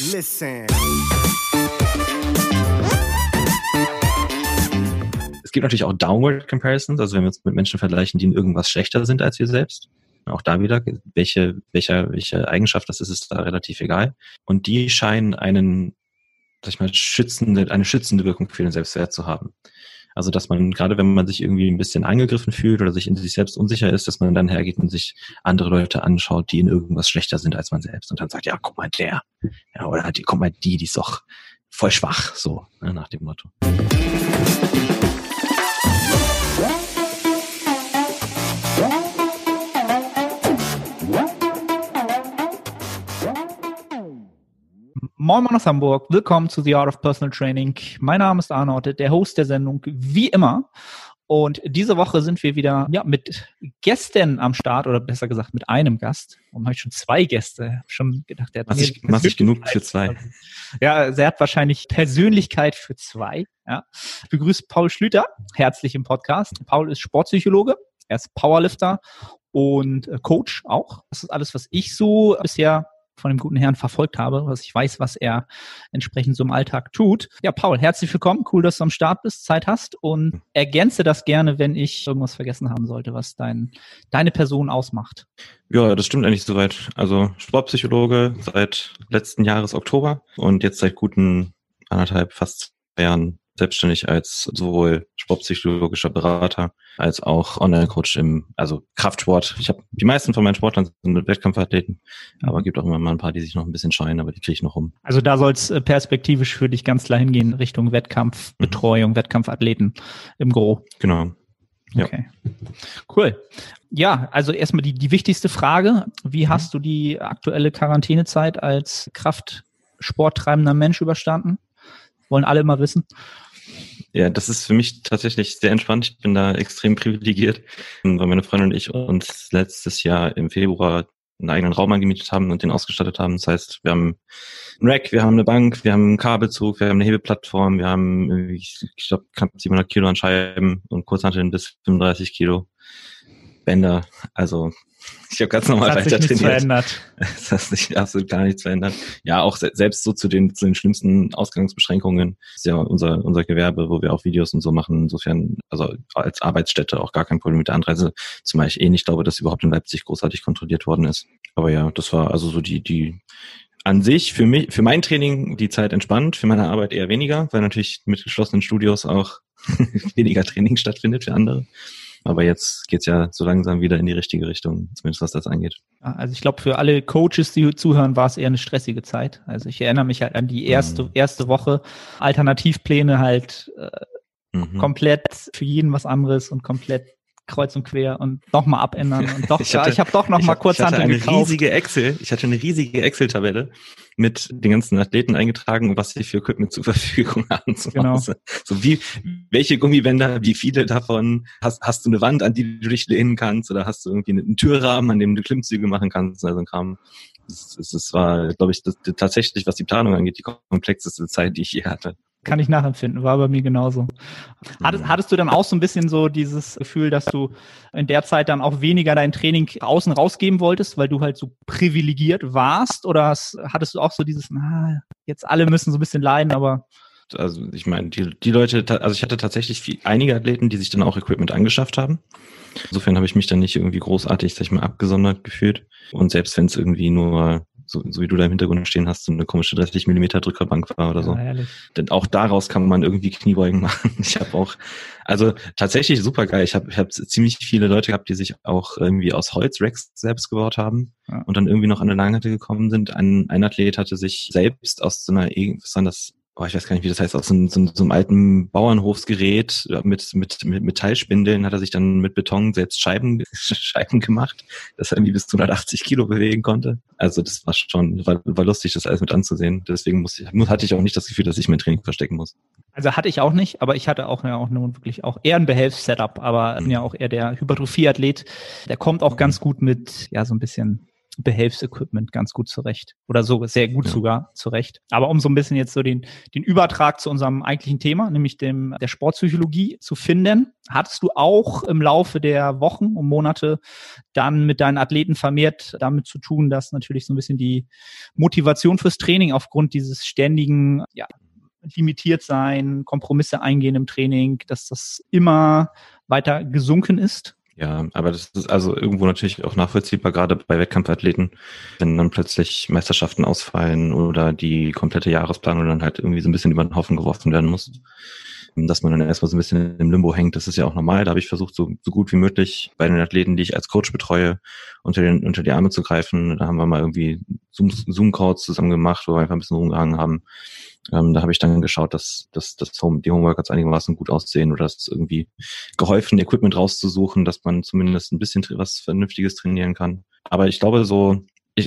Listen. Es gibt natürlich auch Downward Comparisons, also wenn wir uns mit Menschen vergleichen, die in irgendwas schlechter sind als wir selbst. Auch da wieder, welche Eigenschaft das ist da relativ egal. Und die scheinen eine schützende Wirkung für den Selbstwert zu haben. Also, dass man, gerade wenn man sich irgendwie ein bisschen angegriffen fühlt oder sich in sich selbst unsicher ist, dass man dann hergeht und sich andere Leute anschaut, die in irgendwas schlechter sind als man selbst und dann sagt, ja, guck mal, der. Ja, oder guck mal, die ist doch voll schwach, so, ne, nach dem Motto. Moin Moin aus Hamburg, willkommen zu The Art of Personal Training. Mein Name ist Arnold, der Host der Sendung, wie immer. Und diese Woche sind wir wieder mit Gästen am Start, oder besser gesagt mit einem Gast. Warum habe ich schon zwei Gäste? Schon gedacht, der hat massig genug für zwei. Ja, er hat wahrscheinlich Persönlichkeit für zwei. Ja. Ich begrüße Paul Schlüter, herzlich im Podcast. Paul ist Sportpsychologe, er ist Powerlifter und Coach auch. Das ist alles, was ich so bisher von dem guten Herrn verfolgt habe, was ich weiß, was er entsprechend so im Alltag tut. Ja, Paul, herzlich willkommen. Cool, dass du am Start bist, Zeit hast und ergänze das gerne, wenn ich irgendwas vergessen haben sollte, was deine Person ausmacht. Ja, das stimmt eigentlich soweit. Also Sportpsychologe seit letzten Jahres Oktober und jetzt seit guten 1,5, fast 2 Jahren selbstständig als sowohl sportpsychologischer Berater als auch Online-Coach also Kraftsport. Die meisten von meinen Sportlern sind Wettkampfathleten, aber gibt auch immer mal ein paar, die sich noch ein bisschen scheuen, aber die kriege ich noch rum. Also da soll es perspektivisch für dich ganz klar hingehen, Richtung Wettkampfbetreuung, Wettkampfathleten im Gro. Genau. Ja. Okay, cool. Ja, also erstmal die wichtigste Frage. Wie hast du die aktuelle Quarantänezeit als kraftsporttreibender Mensch überstanden? Wollen alle immer wissen. Ja, das ist für mich tatsächlich sehr entspannt. Ich bin da extrem privilegiert, weil meine Freundin und ich uns letztes Jahr im Februar einen eigenen Raum angemietet haben und den ausgestattet haben. Das heißt, wir haben ein Rack, wir haben eine Bank, wir haben einen Kabelzug, wir haben eine Hebeplattform, wir haben, ich glaube, knapp 700 Kilo an Scheiben und Kurzhanteln bis 35 Kilo Bänder. Also ich habe ganz normal weiter trainiert. Das hat sich absolut gar nichts verändert. Ja, auch selbst so zu den schlimmsten Ausgangsbeschränkungen ist ja unser Gewerbe, wo wir auch Videos und so machen. Insofern, also als Arbeitsstätte auch gar kein Problem mit der Anreise, zumal ich nicht glaube, dass überhaupt in Leipzig großartig kontrolliert worden ist. Aber ja, das war also so die an sich für mein Training die Zeit entspannt, für meine Arbeit eher weniger, weil natürlich mit geschlossenen Studios auch weniger Training stattfindet für andere. Aber jetzt geht's ja so langsam wieder in die richtige Richtung, zumindest was das angeht. Also ich glaube, für alle Coaches, die zuhören, war es eher eine stressige Zeit. Also ich erinnere mich halt an die erste Woche. Alternativpläne halt komplett für jeden was anderes und komplett kreuz und quer und nochmal abändern und doch, ich habe doch nochmal Kurzhanteln gekauft. Ich hatte eine riesige Excel-Tabelle mit den ganzen Athleten eingetragen, was sie für Equipment zur Verfügung haben zu Hause. So welche Gummibänder, wie viele davon, hast du eine Wand, an die du dich lehnen kannst oder hast du irgendwie einen Türrahmen, an dem du Klimmzüge machen kannst, also ein Kram. Es war, glaube ich, tatsächlich, was die Planung angeht, die komplexeste Zeit, die ich je hatte. Kann ich nachempfinden, war bei mir genauso. Hattest du dann auch so ein bisschen so dieses Gefühl, dass du in der Zeit dann auch weniger dein Training außen rausgeben wolltest, weil du halt so privilegiert warst? Oder hattest du auch so dieses, jetzt alle müssen so ein bisschen leiden, aber... Also ich meine, die Leute, also ich hatte tatsächlich einige Athleten, die sich dann auch Equipment angeschafft haben. Insofern habe ich mich dann nicht irgendwie großartig, sag ich mal, abgesondert gefühlt. Und selbst wenn es irgendwie nur... So wie du da im Hintergrund stehen hast, so eine komische 30 mm Drückerbank war oder so. Ehrlich. Denn auch daraus kann man irgendwie Kniebeugen machen. Ich habe auch, also tatsächlich super geil. Ich hab ziemlich viele Leute gehabt, die sich auch irgendwie aus Holz Racks selbst gebaut haben und dann irgendwie noch an eine Langhantel gekommen sind. Ein Athlet hatte sich selbst aus so einer, was war das? Ich weiß gar nicht, wie das heißt, aus so einem alten Bauernhofsgerät mit Metallspindeln hat er sich dann mit Beton selbst Scheiben gemacht, dass er irgendwie bis zu 180 Kilo bewegen konnte. Also das war lustig, das alles mit anzusehen. Deswegen hatte ich auch nicht das Gefühl, dass ich mein Training verstecken muss. Also hatte ich auch nicht, aber ich hatte auch nur wirklich auch eher ein Behelfs-Setup, aber bin ja auch eher der Hypertrophie-Athlet. Der kommt auch ganz gut mit, so ein bisschen Behelfsequipment ganz gut zurecht. Oder so sehr gut Ja. sogar zurecht. Aber um so ein bisschen jetzt so den Übertrag zu unserem eigentlichen Thema, nämlich der Sportpsychologie zu finden, hattest du auch im Laufe der Wochen und Monate dann mit deinen Athleten vermehrt damit zu tun, dass natürlich so ein bisschen die Motivation fürs Training aufgrund dieses ständigen, limitiert sein, Kompromisse eingehen im Training, dass das immer weiter gesunken ist? Ja, aber das ist also irgendwo natürlich auch nachvollziehbar, gerade bei Wettkampfathleten, wenn dann plötzlich Meisterschaften ausfallen oder die komplette Jahresplanung dann halt irgendwie so ein bisschen über den Haufen geworfen werden muss, dass man dann erstmal so ein bisschen im Limbo hängt. Das ist ja auch normal. Da habe ich versucht, so gut wie möglich bei den Athleten, die ich als Coach betreue, unter die Arme zu greifen. Da haben wir mal irgendwie Zoom-Calls zusammen gemacht, wo wir einfach ein bisschen rumgehangen haben. Da habe ich dann geschaut, dass die Homeworkouts einigermaßen gut aussehen oder dass irgendwie geholfen, Equipment rauszusuchen, dass man zumindest ein bisschen was Vernünftiges trainieren kann. Aber ich glaube so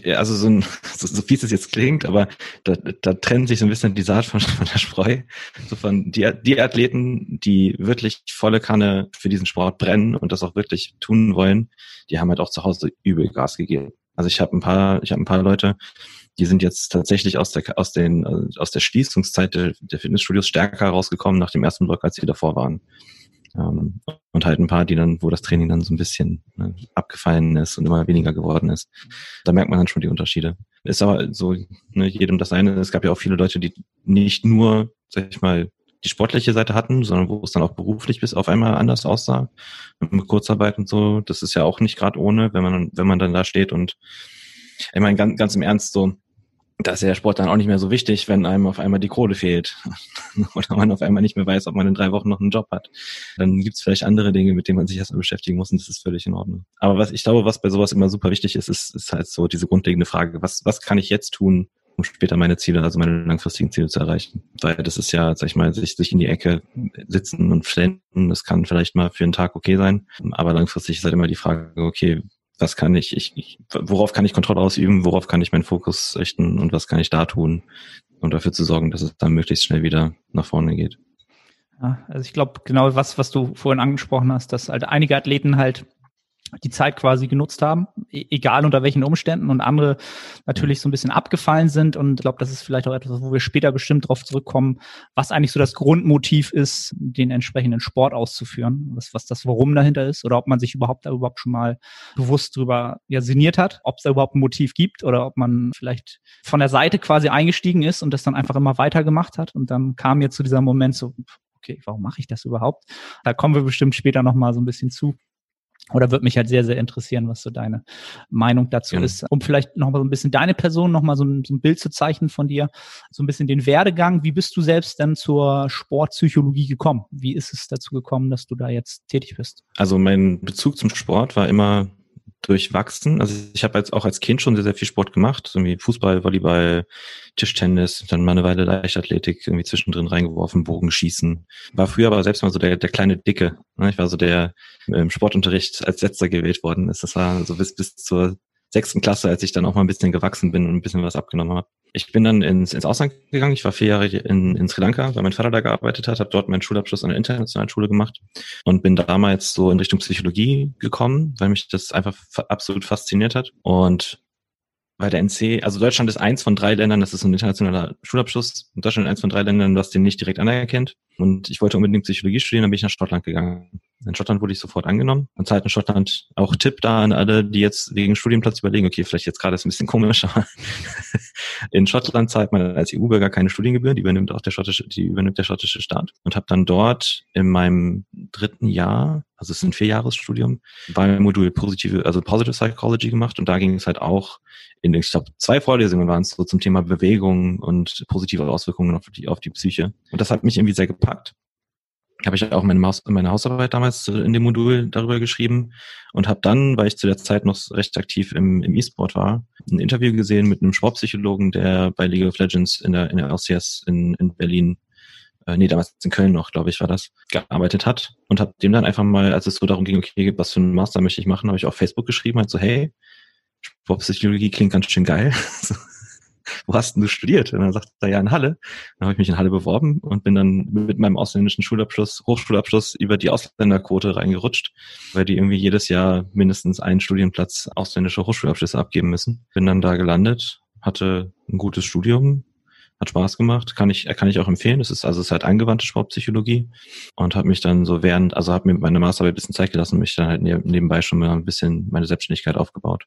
fies es jetzt klingt, aber da trennen sich so ein bisschen die Saat von der Spreu. So von die Athleten, die wirklich volle Kanne für diesen Sport brennen und das auch wirklich tun wollen, die haben halt auch zu Hause übel Gas gegeben. Also ich habe ein paar Leute, die sind jetzt tatsächlich aus der Schließungszeit der Fitnessstudios stärker rausgekommen nach dem ersten Block, als sie davor waren. Und halt ein paar, wo das Training dann so ein bisschen abgefallen ist und immer weniger geworden ist. Da merkt man dann schon die Unterschiede. Ist aber so, jedem das eine. Es gab ja auch viele Leute, die nicht nur, sag ich mal, die sportliche Seite hatten, sondern wo es dann auch beruflich bis auf einmal anders aussah. Mit Kurzarbeit und so. Das ist ja auch nicht gerade ohne, wenn man dann da steht und ich meine, ganz im Ernst so, da ist ja der Sport dann auch nicht mehr so wichtig, wenn einem auf einmal die Kohle fehlt oder man auf einmal nicht mehr weiß, ob man in 3 Wochen noch einen Job hat. Dann gibt's vielleicht andere Dinge, mit denen man sich erstmal beschäftigen muss und das ist völlig in Ordnung. Aber was bei sowas immer super wichtig ist halt so diese grundlegende Frage, was kann ich jetzt tun, um später meine Ziele, also meine langfristigen Ziele zu erreichen? Weil das ist ja, sag ich mal, sich in die Ecke sitzen und stellen, das kann vielleicht mal für einen Tag okay sein, aber langfristig ist halt immer die Frage, okay, was kann worauf kann ich Kontrolle ausüben, worauf kann ich meinen Fokus richten und was kann ich da tun, um dafür zu sorgen, dass es dann möglichst schnell wieder nach vorne geht. Ja, also ich glaube, genau was du vorhin angesprochen hast, dass halt einige Athleten halt die Zeit quasi genutzt haben, egal unter welchen Umständen, und andere natürlich so ein bisschen abgefallen sind. Und ich glaube, das ist vielleicht auch etwas, wo wir später bestimmt drauf zurückkommen, was eigentlich so das Grundmotiv ist, den entsprechenden Sport auszuführen, was das Warum dahinter ist, oder ob man sich überhaupt schon mal bewusst drüber sinniert hat, ob es da überhaupt ein Motiv gibt oder ob man vielleicht von der Seite quasi eingestiegen ist und das dann einfach immer weitergemacht hat. Und dann kam jetzt zu dieser Moment so, okay, warum mache ich das überhaupt? Da kommen wir bestimmt später nochmal so ein bisschen zu. Oder würde mich halt sehr, sehr interessieren, was so deine Meinung dazu ist. Um vielleicht noch mal so ein bisschen deine Person, noch mal so ein Bild zu zeichnen von dir, so ein bisschen den Werdegang. Wie bist du selbst denn zur Sportpsychologie gekommen? Wie ist es dazu gekommen, dass du da jetzt tätig bist? Also mein Bezug zum Sport war immer durchwachsen. Also ich habe auch als Kind schon sehr, sehr viel Sport gemacht, so wie Fußball, Volleyball, Tischtennis, dann mal eine Weile Leichtathletik irgendwie zwischendrin reingeworfen, Bogenschießen. War früher aber selbst mal so der kleine Dicke. Ich war so der im Sportunterricht als Letzter gewählt worden ist. Das war so bis zur 6. Klasse, als ich dann auch mal ein bisschen gewachsen bin und ein bisschen was abgenommen habe. Ich bin dann ins Ausland gegangen. Ich war 4 Jahre in Sri Lanka, weil mein Vater da gearbeitet hat, habe dort meinen Schulabschluss an der internationalen Schule gemacht und bin damals so in Richtung Psychologie gekommen, weil mich das einfach absolut fasziniert hat. Und bei der NC, also Deutschland ist 1 von 3 Ländern, das ist ein internationaler Schulabschluss. Deutschland ist 1 von 3 Ländern, was den nicht direkt anerkennt. Und ich wollte unbedingt Psychologie studieren, dann bin ich nach Schottland gegangen. In Schottland wurde ich sofort angenommen. Und halt in Schottland auch Tipp da an alle, die jetzt wegen Studienplatz überlegen, okay, vielleicht jetzt gerade ist ein bisschen komisch, aber in Schottland zahlt man als EU-Bürger keine Studiengebühren, die übernimmt der schottische Staat. Und habe dann dort in meinem 3. Jahr, also es ist ein 4-Jahres-Studium, ein Modul Positive Psychology gemacht und da ging es halt auch ich glaube 2 Vorlesungen waren es so zum Thema Bewegung und positive Auswirkungen auf die Psyche. Und das hat mich irgendwie sehr gepackt. Habe ich auch meine Hausarbeit damals in dem Modul darüber geschrieben und habe dann, weil ich zu der Zeit noch recht aktiv im E-Sport war, ein Interview gesehen mit einem Sportpsychologen, der bei League of Legends in der LCS in Berlin, damals in Köln noch, glaube ich, war das, gearbeitet hat und habe dem dann einfach mal, als es so darum ging, okay, was für einen Master möchte ich machen, habe ich auf Facebook geschrieben, halt so, hey, Sportpsychologie klingt ganz schön geil. wo hast denn du studiert? Und dann sagt er, ja, in Halle. Dann habe ich mich in Halle beworben und bin dann mit meinem ausländischen Hochschulabschluss über die Ausländerquote reingerutscht, weil die irgendwie jedes Jahr mindestens einen Studienplatz ausländische Hochschulabschlüsse abgeben müssen. Bin dann da gelandet, hatte ein gutes Studium, hat Spaß gemacht, kann ich auch empfehlen. Es ist halt angewandte Sportpsychologie und habe mich dann so habe mir meine Masterarbeit ein bisschen Zeit gelassen und mich dann halt nebenbei schon mal ein bisschen meine Selbstständigkeit aufgebaut.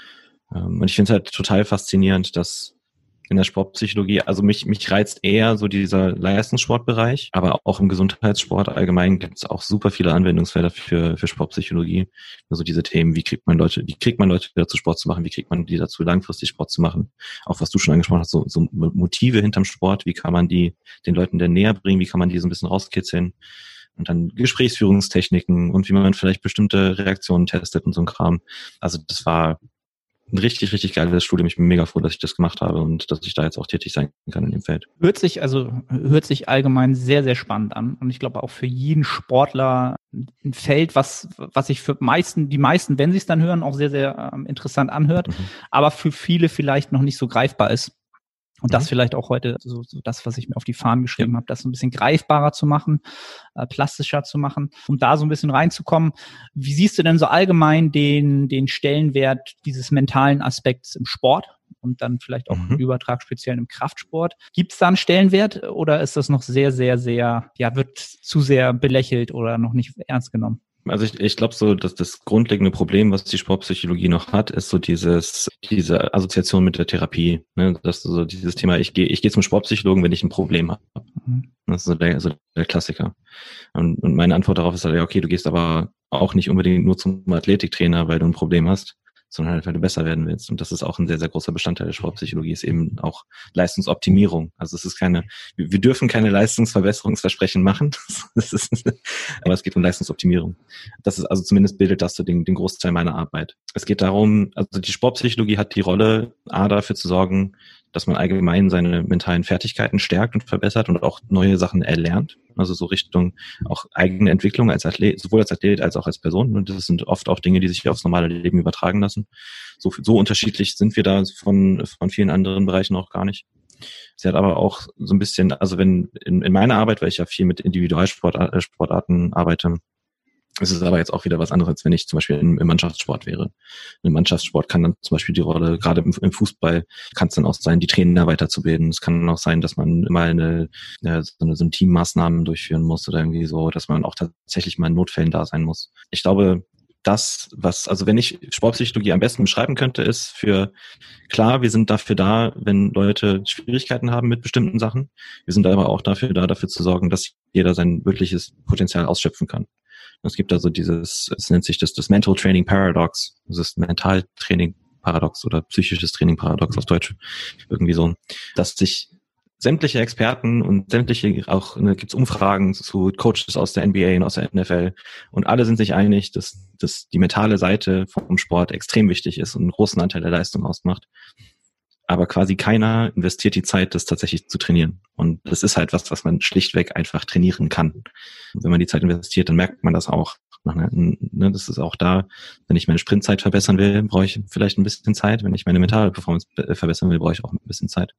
Und ich finde es halt total faszinierend, dass in der Sportpsychologie, also mich reizt eher so dieser Leistungssportbereich, aber auch im Gesundheitssport allgemein gibt es auch super viele Anwendungsfelder für Sportpsychologie. Also diese Themen, wie kriegt man Leute dazu Sport zu machen, wie kriegt man die dazu langfristig Sport zu machen? Auch was du schon angesprochen hast, so Motive hinterm Sport, wie kann man die den Leuten denn näher bringen, wie kann man die so ein bisschen rauskitzeln? Und dann Gesprächsführungstechniken und wie man vielleicht bestimmte Reaktionen testet und so ein Kram. Also das war ein richtig, richtig geiles Studium. Ich bin mega froh, dass ich das gemacht habe und dass ich da jetzt auch tätig sein kann in dem Feld. Hört sich allgemein sehr, sehr spannend an. Und ich glaube auch für jeden Sportler ein Feld, was sich für die meisten, wenn sie es dann hören, auch sehr, sehr interessant anhört, aber für viele vielleicht noch nicht so greifbar ist. Und das vielleicht auch heute, so das, was ich mir auf die Fahnen geschrieben habe, das so ein bisschen greifbarer zu machen, plastischer zu machen, um da so ein bisschen reinzukommen. Wie siehst du denn so allgemein den Stellenwert dieses mentalen Aspekts im Sport und dann vielleicht auch im Übertrag speziell im Kraftsport? Gibt es da einen Stellenwert oder ist das noch sehr, sehr, sehr, wird zu sehr belächelt oder noch nicht ernst genommen? Also ich glaube so, dass das grundlegende Problem, was die Sportpsychologie noch hat, ist so diese Assoziation mit der Therapie. Ne? Das so dieses Thema, ich gehe zum Sportpsychologen, wenn ich ein Problem habe. Das ist so der Klassiker. Und meine Antwort darauf ist halt, ja, okay, du gehst aber auch nicht unbedingt nur zum Athletiktrainer, weil du ein Problem hast, sondern halt, weil du besser werden willst. Und das ist auch ein sehr, sehr großer Bestandteil der Sportpsychologie, ist eben auch Leistungsoptimierung. Also es ist wir dürfen keine Leistungsverbesserungsversprechen machen, aber es geht um Leistungsoptimierung. Das ist also zumindest bildet das so den Großteil meiner Arbeit. Es geht darum, also die Sportpsychologie hat die Rolle, dafür zu sorgen, dass man allgemein seine mentalen Fertigkeiten stärkt und verbessert und auch neue Sachen erlernt. Also so Richtung auch eigene Entwicklung als Athlet, sowohl als Athlet als auch als Person. Und das sind oft auch Dinge, die sich aufs normale Leben übertragen lassen. So unterschiedlich sind wir da von vielen anderen Bereichen auch gar nicht. Sie hat aber auch so ein bisschen, also wenn in meiner Arbeit, weil ich ja viel mit Individualsportarten arbeite, es ist aber jetzt auch wieder was anderes, als wenn ich zum Beispiel im Mannschaftssport wäre. Im Mannschaftssport kann dann zum Beispiel die Rolle, gerade im Fußball, kann es dann auch sein, die Trainer weiterzubilden. Es kann auch sein, dass man immer so eine Teammaßnahmen durchführen muss oder irgendwie so, dass man auch tatsächlich mal in Notfällen da sein muss. Ich glaube, wenn ich Sportpsychologie am besten beschreiben könnte, ist klar, wir sind dafür da, wenn Leute Schwierigkeiten haben mit bestimmten Sachen. Wir sind aber auch dafür zu sorgen, dass jeder sein wirkliches Potenzial ausschöpfen kann. Es gibt also es nennt sich das Mental Training Paradox, das ist Mentaltraining Paradox oder psychisches Training Paradox auf Deutsch, irgendwie so, dass sich sämtliche Experten und gibt's Umfragen zu Coaches aus der NBA und aus der NFL und alle sind sich einig, dass die mentale Seite vom Sport extrem wichtig ist und einen großen Anteil der Leistung ausmacht. Aber quasi keiner investiert die Zeit, das tatsächlich zu trainieren. Und das ist halt was man schlichtweg einfach trainieren kann. Und wenn man die Zeit investiert, dann merkt man das auch. Das ist auch da, wenn ich meine Sprintzeit verbessern will, brauche ich vielleicht ein bisschen Zeit. Wenn ich meine mentale Performance verbessern will, brauche ich auch ein bisschen Zeit.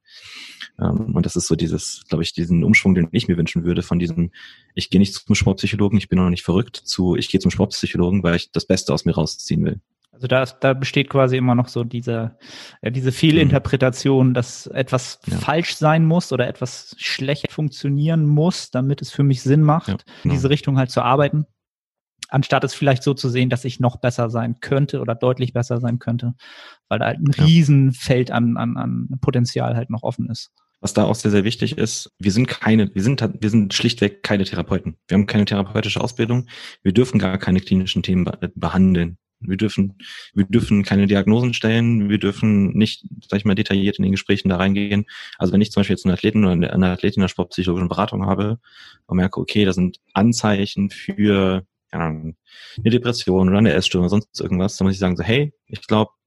Und das ist so diesen Umschwung, den ich mir wünschen würde, von diesem, ich gehe nicht zum Sportpsychologen, ich bin noch nicht verrückt, zu, ich gehe zum Sportpsychologen, weil ich das Beste aus mir rausziehen will. Also da besteht quasi immer noch so diese Fehlinterpretation, dass etwas falsch sein muss oder etwas schlecht funktionieren muss, damit es für mich Sinn macht, in diese Richtung halt zu arbeiten, anstatt es vielleicht so zu sehen, dass ich noch besser sein könnte oder deutlich besser sein könnte, weil da halt ein Riesenfeld an Potenzial halt noch offen ist. Was da auch sehr, sehr wichtig ist, wir sind schlichtweg keine Therapeuten. Wir haben keine therapeutische Ausbildung. Wir dürfen gar keine klinischen Themen behandeln. Wir dürfen keine Diagnosen stellen, wir dürfen nicht, sag ich mal, detailliert in den Gesprächen da reingehen. Also wenn ich zum Beispiel jetzt einen Athleten oder eine Athletin in der sportpsychologischen Beratung habe und merke, okay, da sind Anzeichen für eine Depression oder eine Essstörung oder sonst irgendwas, dann muss ich sagen so, hey, ich glaube,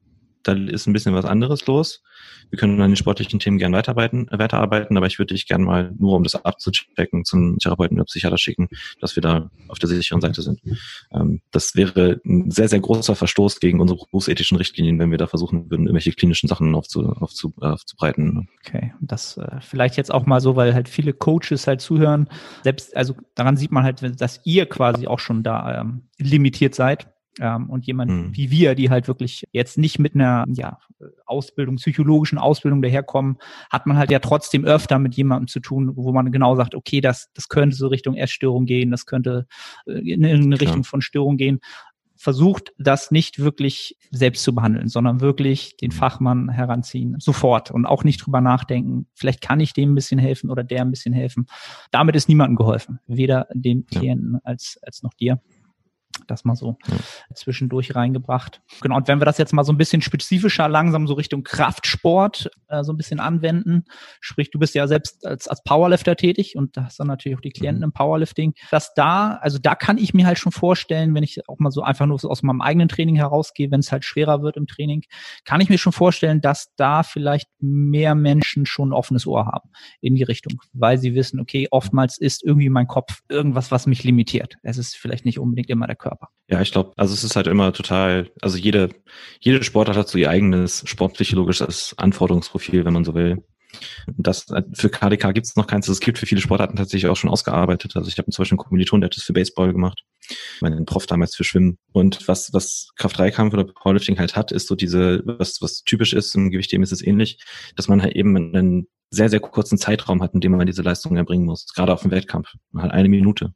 da ist ein bisschen was anderes los. Wir können an den sportlichen Themen gern weiterarbeiten, aber ich würde dich gern mal, nur um das abzuchecken, zum Therapeuten oder Psychiater schicken, dass wir da auf der sicheren Seite sind. Das wäre ein sehr, sehr großer Verstoß gegen unsere berufsethischen Richtlinien, wenn wir da versuchen würden, irgendwelche klinischen Sachen aufzubreiten. Okay, und das vielleicht jetzt auch mal so, weil halt viele Coaches halt zuhören. Selbst, also daran sieht man halt, dass ihr quasi auch schon da limitiert seid. Und jemand wie wir, die halt wirklich jetzt nicht mit einer Ausbildung, psychologischen Ausbildung daherkommen, hat man halt ja trotzdem öfter mit jemandem zu tun, wo man genau sagt, okay, das könnte so Richtung Essstörung gehen, das könnte in eine Richtung von Störung gehen. Versucht das nicht wirklich selbst zu behandeln, sondern wirklich den Fachmann heranziehen, sofort, und auch nicht drüber nachdenken, vielleicht kann ich dem ein bisschen helfen oder der ein bisschen helfen. Damit ist niemandem geholfen, weder dem Klienten als noch dir. Das mal so zwischendurch reingebracht. Genau, und wenn wir das jetzt mal so ein bisschen spezifischer langsam so Richtung Kraftsport so ein bisschen anwenden, sprich, du bist ja selbst als Powerlifter tätig und da hast dann natürlich auch die Klienten im Powerlifting, dass da kann ich mir halt schon vorstellen, wenn ich auch mal so einfach nur so aus meinem eigenen Training herausgehe, wenn es halt schwerer wird im Training, kann ich mir schon vorstellen, dass da vielleicht mehr Menschen schon ein offenes Ohr haben in die Richtung, weil sie wissen, okay, oftmals ist irgendwie mein Kopf irgendwas, was mich limitiert. Es ist vielleicht nicht unbedingt immer der Körper. Ja, ich glaube, also es ist halt immer total, also jede Sportart hat so ihr eigenes sportpsychologisches Anforderungsprofil, wenn man so will. Das für KDK gibt es noch keins. Es gibt für viele Sportarten tatsächlich auch schon ausgearbeitet. Also ich habe zum Beispiel einen Kommiliton, der hat das für Baseball gemacht, meinen Prof damals für Schwimmen. Und was Kraft-3-Kampf oder Powerlifting halt hat, ist so diese, was typisch ist, im Gewichtheben ist es ähnlich, dass man halt eben einen sehr, sehr kurzen Zeitraum hat, in dem man diese Leistung erbringen muss. Gerade auf dem Wettkampf. Man hat 1 Minute.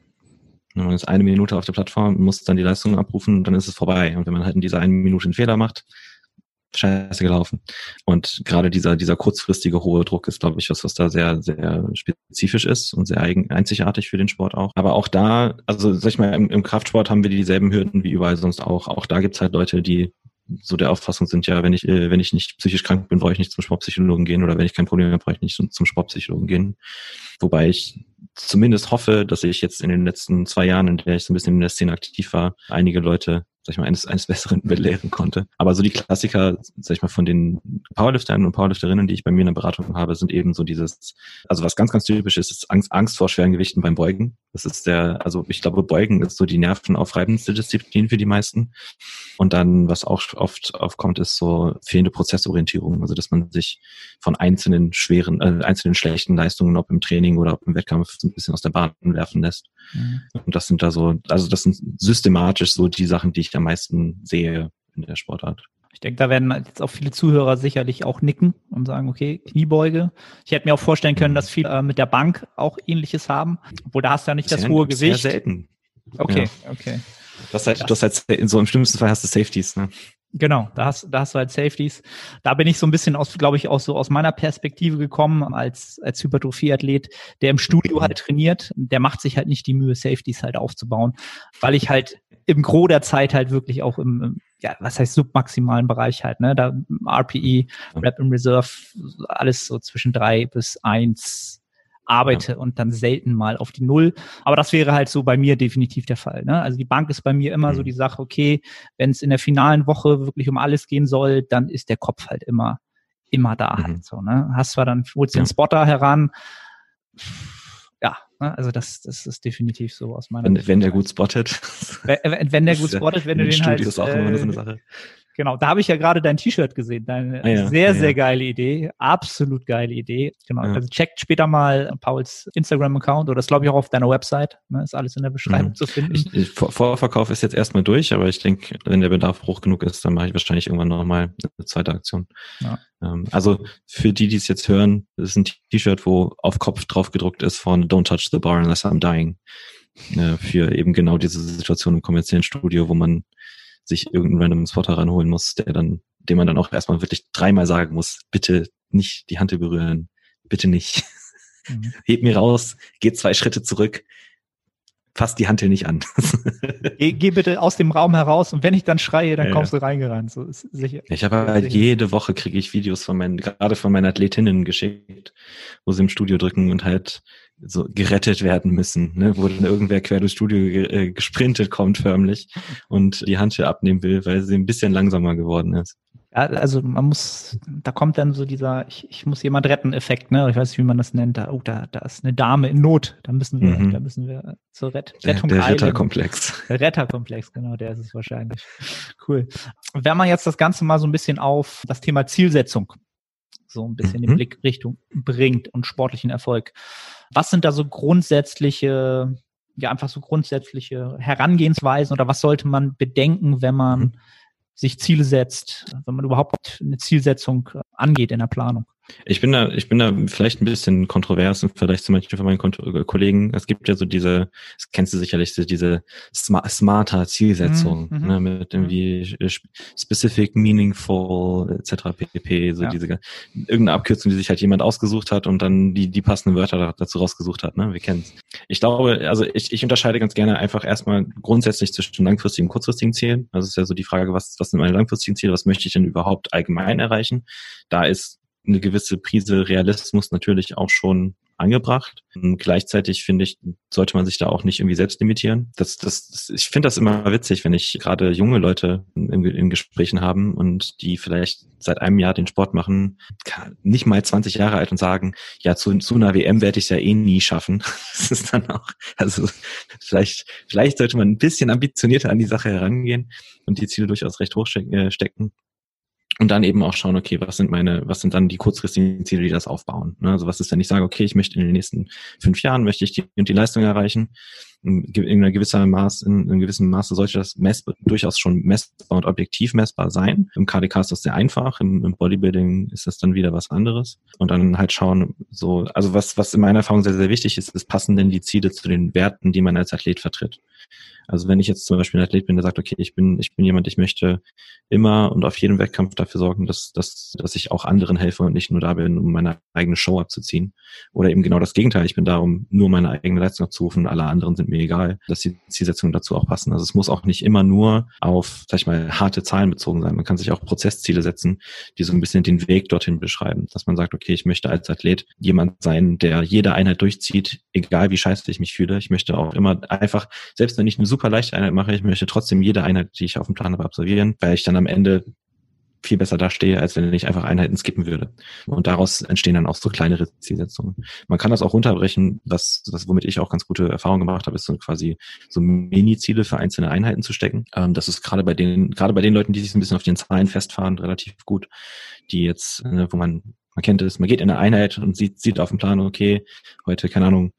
Man ist 1 Minute auf der Plattform, muss dann die Leistung abrufen, dann ist es vorbei. Und wenn man halt in dieser 1 Minute einen Fehler macht, scheiße gelaufen. Und gerade dieser kurzfristige hohe Druck ist, glaube ich, was da sehr, sehr spezifisch ist und sehr einzigartig für den Sport auch. Aber auch da, also sag ich mal, im Kraftsport haben wir dieselben Hürden wie überall sonst auch. Auch da gibt's halt Leute, die so der Auffassung sind, ja, wenn ich nicht psychisch krank bin, brauche ich nicht zum Sportpsychologen gehen, oder wenn ich kein Problem habe, brauche ich nicht zum Sportpsychologen gehen. Wobei ich zumindest hoffe, dass ich jetzt in den letzten 2 Jahren, in der ich so ein bisschen in der Szene aktiv war, einige Leute, sag ich mal, eines Besseren belehren konnte. Aber so die Klassiker, sag ich mal, von den Powerliftern und Powerlifterinnen, die ich bei mir in der Beratung habe, sind eben so dieses, also was ganz, ganz typisch ist Angst vor schweren Gewichten beim Beugen. Das ist also ich glaube, Beugen ist so die nervenaufreibendste Disziplin für die meisten. Und dann, was auch oft aufkommt, ist so fehlende Prozessorientierung. Also, dass man sich von einzelnen schlechten Leistungen, ob im Training oder ob im Wettkampf, so ein bisschen aus der Bahn werfen lässt. Mhm. Und das sind das sind systematisch so die Sachen, die ich am meisten sehe in der Sportart. Ich denke, da werden jetzt auch viele Zuhörer sicherlich auch nicken und sagen, okay, Kniebeuge. Ich hätte mir auch vorstellen können, dass viele mit der Bank auch Ähnliches haben. Obwohl, da hast du ja nicht das hohe Gewicht. Sehr selten. Okay, ja. Okay. Du hast halt, so im schlimmsten Fall hast du Safeties, ne? Genau, da hast du halt Safeties. Da bin ich so ein bisschen glaube ich, auch so aus meiner Perspektive gekommen, als Hypertrophie-Athlet, der im Studio halt trainiert. Der macht sich halt nicht die Mühe, Safeties halt aufzubauen, weil ich halt im Gros der Zeit halt wirklich auch im submaximalen Bereich halt, ne, da RPE, Rep in Reserve, alles so zwischen 3 bis 1 arbeite und dann selten mal auf die 0. Aber das wäre halt so bei mir definitiv der Fall, ne? Also die Bank ist bei mir immer so die Sache, okay, wenn es in der finalen Woche wirklich um alles gehen soll, dann ist der Kopf halt immer da halt so, ne? Holst den Spotter heran. Ja, ne? Also das ist definitiv so aus meiner Sicht. Wenn der gut spottet. Wenn der gut spottet, wenn du den halt... Studios auch immer so eine Sache. Genau, da habe ich ja gerade dein T-Shirt gesehen. Deine sehr geile Idee. Absolut geile Idee. Genau. Ja. Also checkt später mal Pauls Instagram-Account oder das glaube ich auch auf deiner Website. Ne, ist alles in der Beschreibung zu finden. Vorverkauf ist jetzt erstmal durch, aber ich denke, wenn der Bedarf hoch genug ist, dann mache ich wahrscheinlich irgendwann nochmal eine zweite Aktion. Ja. Also für die es jetzt hören, das ist ein T-Shirt, wo auf Kopf drauf gedruckt ist von Don't touch the bar unless I'm dying. Für eben genau diese Situation im kommerziellen Studio, wo man sich irgendeinen random Spotter ranholen muss, dem man dann auch erstmal wirklich 3-mal sagen muss, bitte nicht die Hand berühren, bitte nicht. Heb mir raus, geh 2 Schritte zurück, fass die Hantel nicht an. Geh bitte aus dem Raum heraus und wenn ich dann schreie, dann kommst du reingerannt. So ist sicher. Ich habe halt jede Woche kriege ich Videos gerade von meinen Athletinnen geschickt, wo sie im Studio drücken und halt so gerettet werden müssen, ne? Wo dann irgendwer quer durchs Studio gesprintet kommt förmlich und die Hantel abnehmen will, weil sie ein bisschen langsamer geworden ist. Ja, also da kommt dann so dieser ich muss jemand retten Effekt, ne? Ich weiß nicht, wie man das nennt. Da ist eine Dame in Not. Da müssen wir zur Rettung der eilen. Ritterkomplex. Der Retterkomplex, genau, der ist es wahrscheinlich. Cool. Wenn man jetzt das Ganze mal so ein bisschen auf das Thema Zielsetzung so ein bisschen in Blickrichtung bringt und sportlichen Erfolg. Was sind da so grundsätzliche Herangehensweisen oder was sollte man bedenken, wenn man sich Ziele setzt, wenn man überhaupt eine Zielsetzung angeht in der Planung? Ich bin da vielleicht ein bisschen kontrovers und vielleicht zum Beispiel von meinen Kollegen. Es gibt ja so das kennst du sicherlich, diese smarter Zielsetzung, ne, mit irgendwie specific, meaningful, etc. pp. So irgendeine Abkürzung, die sich halt jemand ausgesucht hat und dann die passenden Wörter dazu rausgesucht hat, ne, wir kennen's. Ich glaube, also ich unterscheide ganz gerne einfach erstmal grundsätzlich zwischen langfristigen und kurzfristigen Zielen. Also es ist ja so die Frage, was sind meine langfristigen Ziele, was möchte ich denn überhaupt allgemein erreichen? Da ist eine gewisse Prise Realismus natürlich auch schon angebracht. Und gleichzeitig finde ich, sollte man sich da auch nicht irgendwie selbst limitieren. Ich finde das immer witzig, wenn ich gerade junge Leute in Gesprächen haben und die vielleicht seit einem Jahr den Sport machen, nicht mal 20 Jahre alt und sagen, ja, zu einer WM werde ich es ja eh nie schaffen. Das ist dann auch, also vielleicht sollte man ein bisschen ambitionierter an die Sache herangehen und die Ziele durchaus recht hoch stecken. Und dann eben auch schauen, okay, was sind dann die kurzfristigen Ziele, die das aufbauen? Also was ist, wenn ich sage, okay, ich möchte in den nächsten 5 Jahren möchte ich die und die Leistung erreichen. In einem gewissen Maße sollte das durchaus schon messbar und objektiv messbar sein. Im KDK ist das sehr einfach. Im Bodybuilding ist das dann wieder was anderes. Und dann halt schauen, also was in meiner Erfahrung sehr, sehr wichtig ist, passen denn die Ziele zu den Werten, die man als Athlet vertritt? Also wenn ich jetzt zum Beispiel ein Athlet bin, der sagt, okay, ich bin jemand, ich möchte immer und auf jedem Wettkampf dafür sorgen, dass ich auch anderen helfe und nicht nur da bin, um meine eigene Show abzuziehen. Oder eben genau das Gegenteil, ich bin da, um nur meine eigene Leistung abzurufen, alle anderen sind mir egal, dass die Zielsetzungen dazu auch passen. Also es muss auch nicht immer nur auf, sag ich mal, harte Zahlen bezogen sein. Man kann sich auch Prozessziele setzen, die so ein bisschen den Weg dorthin beschreiben. Dass man sagt, okay, ich möchte als Athlet jemand sein, der jede Einheit durchzieht, egal wie scheiße ich mich fühle. Ich möchte auch immer einfach, selbst wenn ich eine super leichte Einheit mache, ich möchte trotzdem jede Einheit, die ich auf dem Plan habe, absolvieren, weil ich dann am Ende viel besser dastehe, als wenn ich einfach Einheiten skippen würde. Und daraus entstehen dann auch so kleinere Zielsetzungen. Man kann das auch runterbrechen, womit ich auch ganz gute Erfahrungen gemacht habe, ist so quasi so Mini-Ziele für einzelne Einheiten zu stecken. Das ist gerade bei den Leuten, die sich so ein bisschen auf den Zahlen festfahren, relativ gut, die jetzt, wo man kennt es, man geht in eine Einheit und sieht auf dem Plan, okay, heute, keine Ahnung,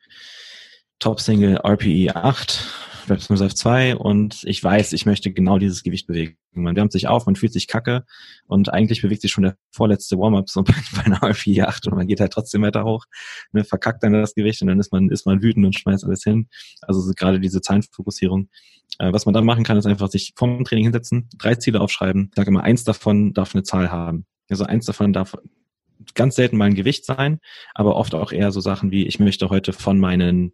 Top Single RPE 8, Reps Reserve 2 und ich weiß, ich möchte genau dieses Gewicht bewegen. Man wärmt sich auf, man fühlt sich kacke und eigentlich bewegt sich schon der vorletzte Warm-up so bei einer RPE 8 und man geht halt trotzdem weiter hoch, ne, verkackt dann das Gewicht und dann ist man wütend und schmeißt alles hin. Also so gerade diese Zahlenfokussierung. Was man dann machen kann, ist einfach sich vorm Training hinsetzen, 3 Ziele aufschreiben. Ich sage immer, 1 davon darf eine Zahl haben. Also 1 davon darf ganz selten mal ein Gewicht sein, aber oft auch eher so Sachen wie, ich möchte heute von meinen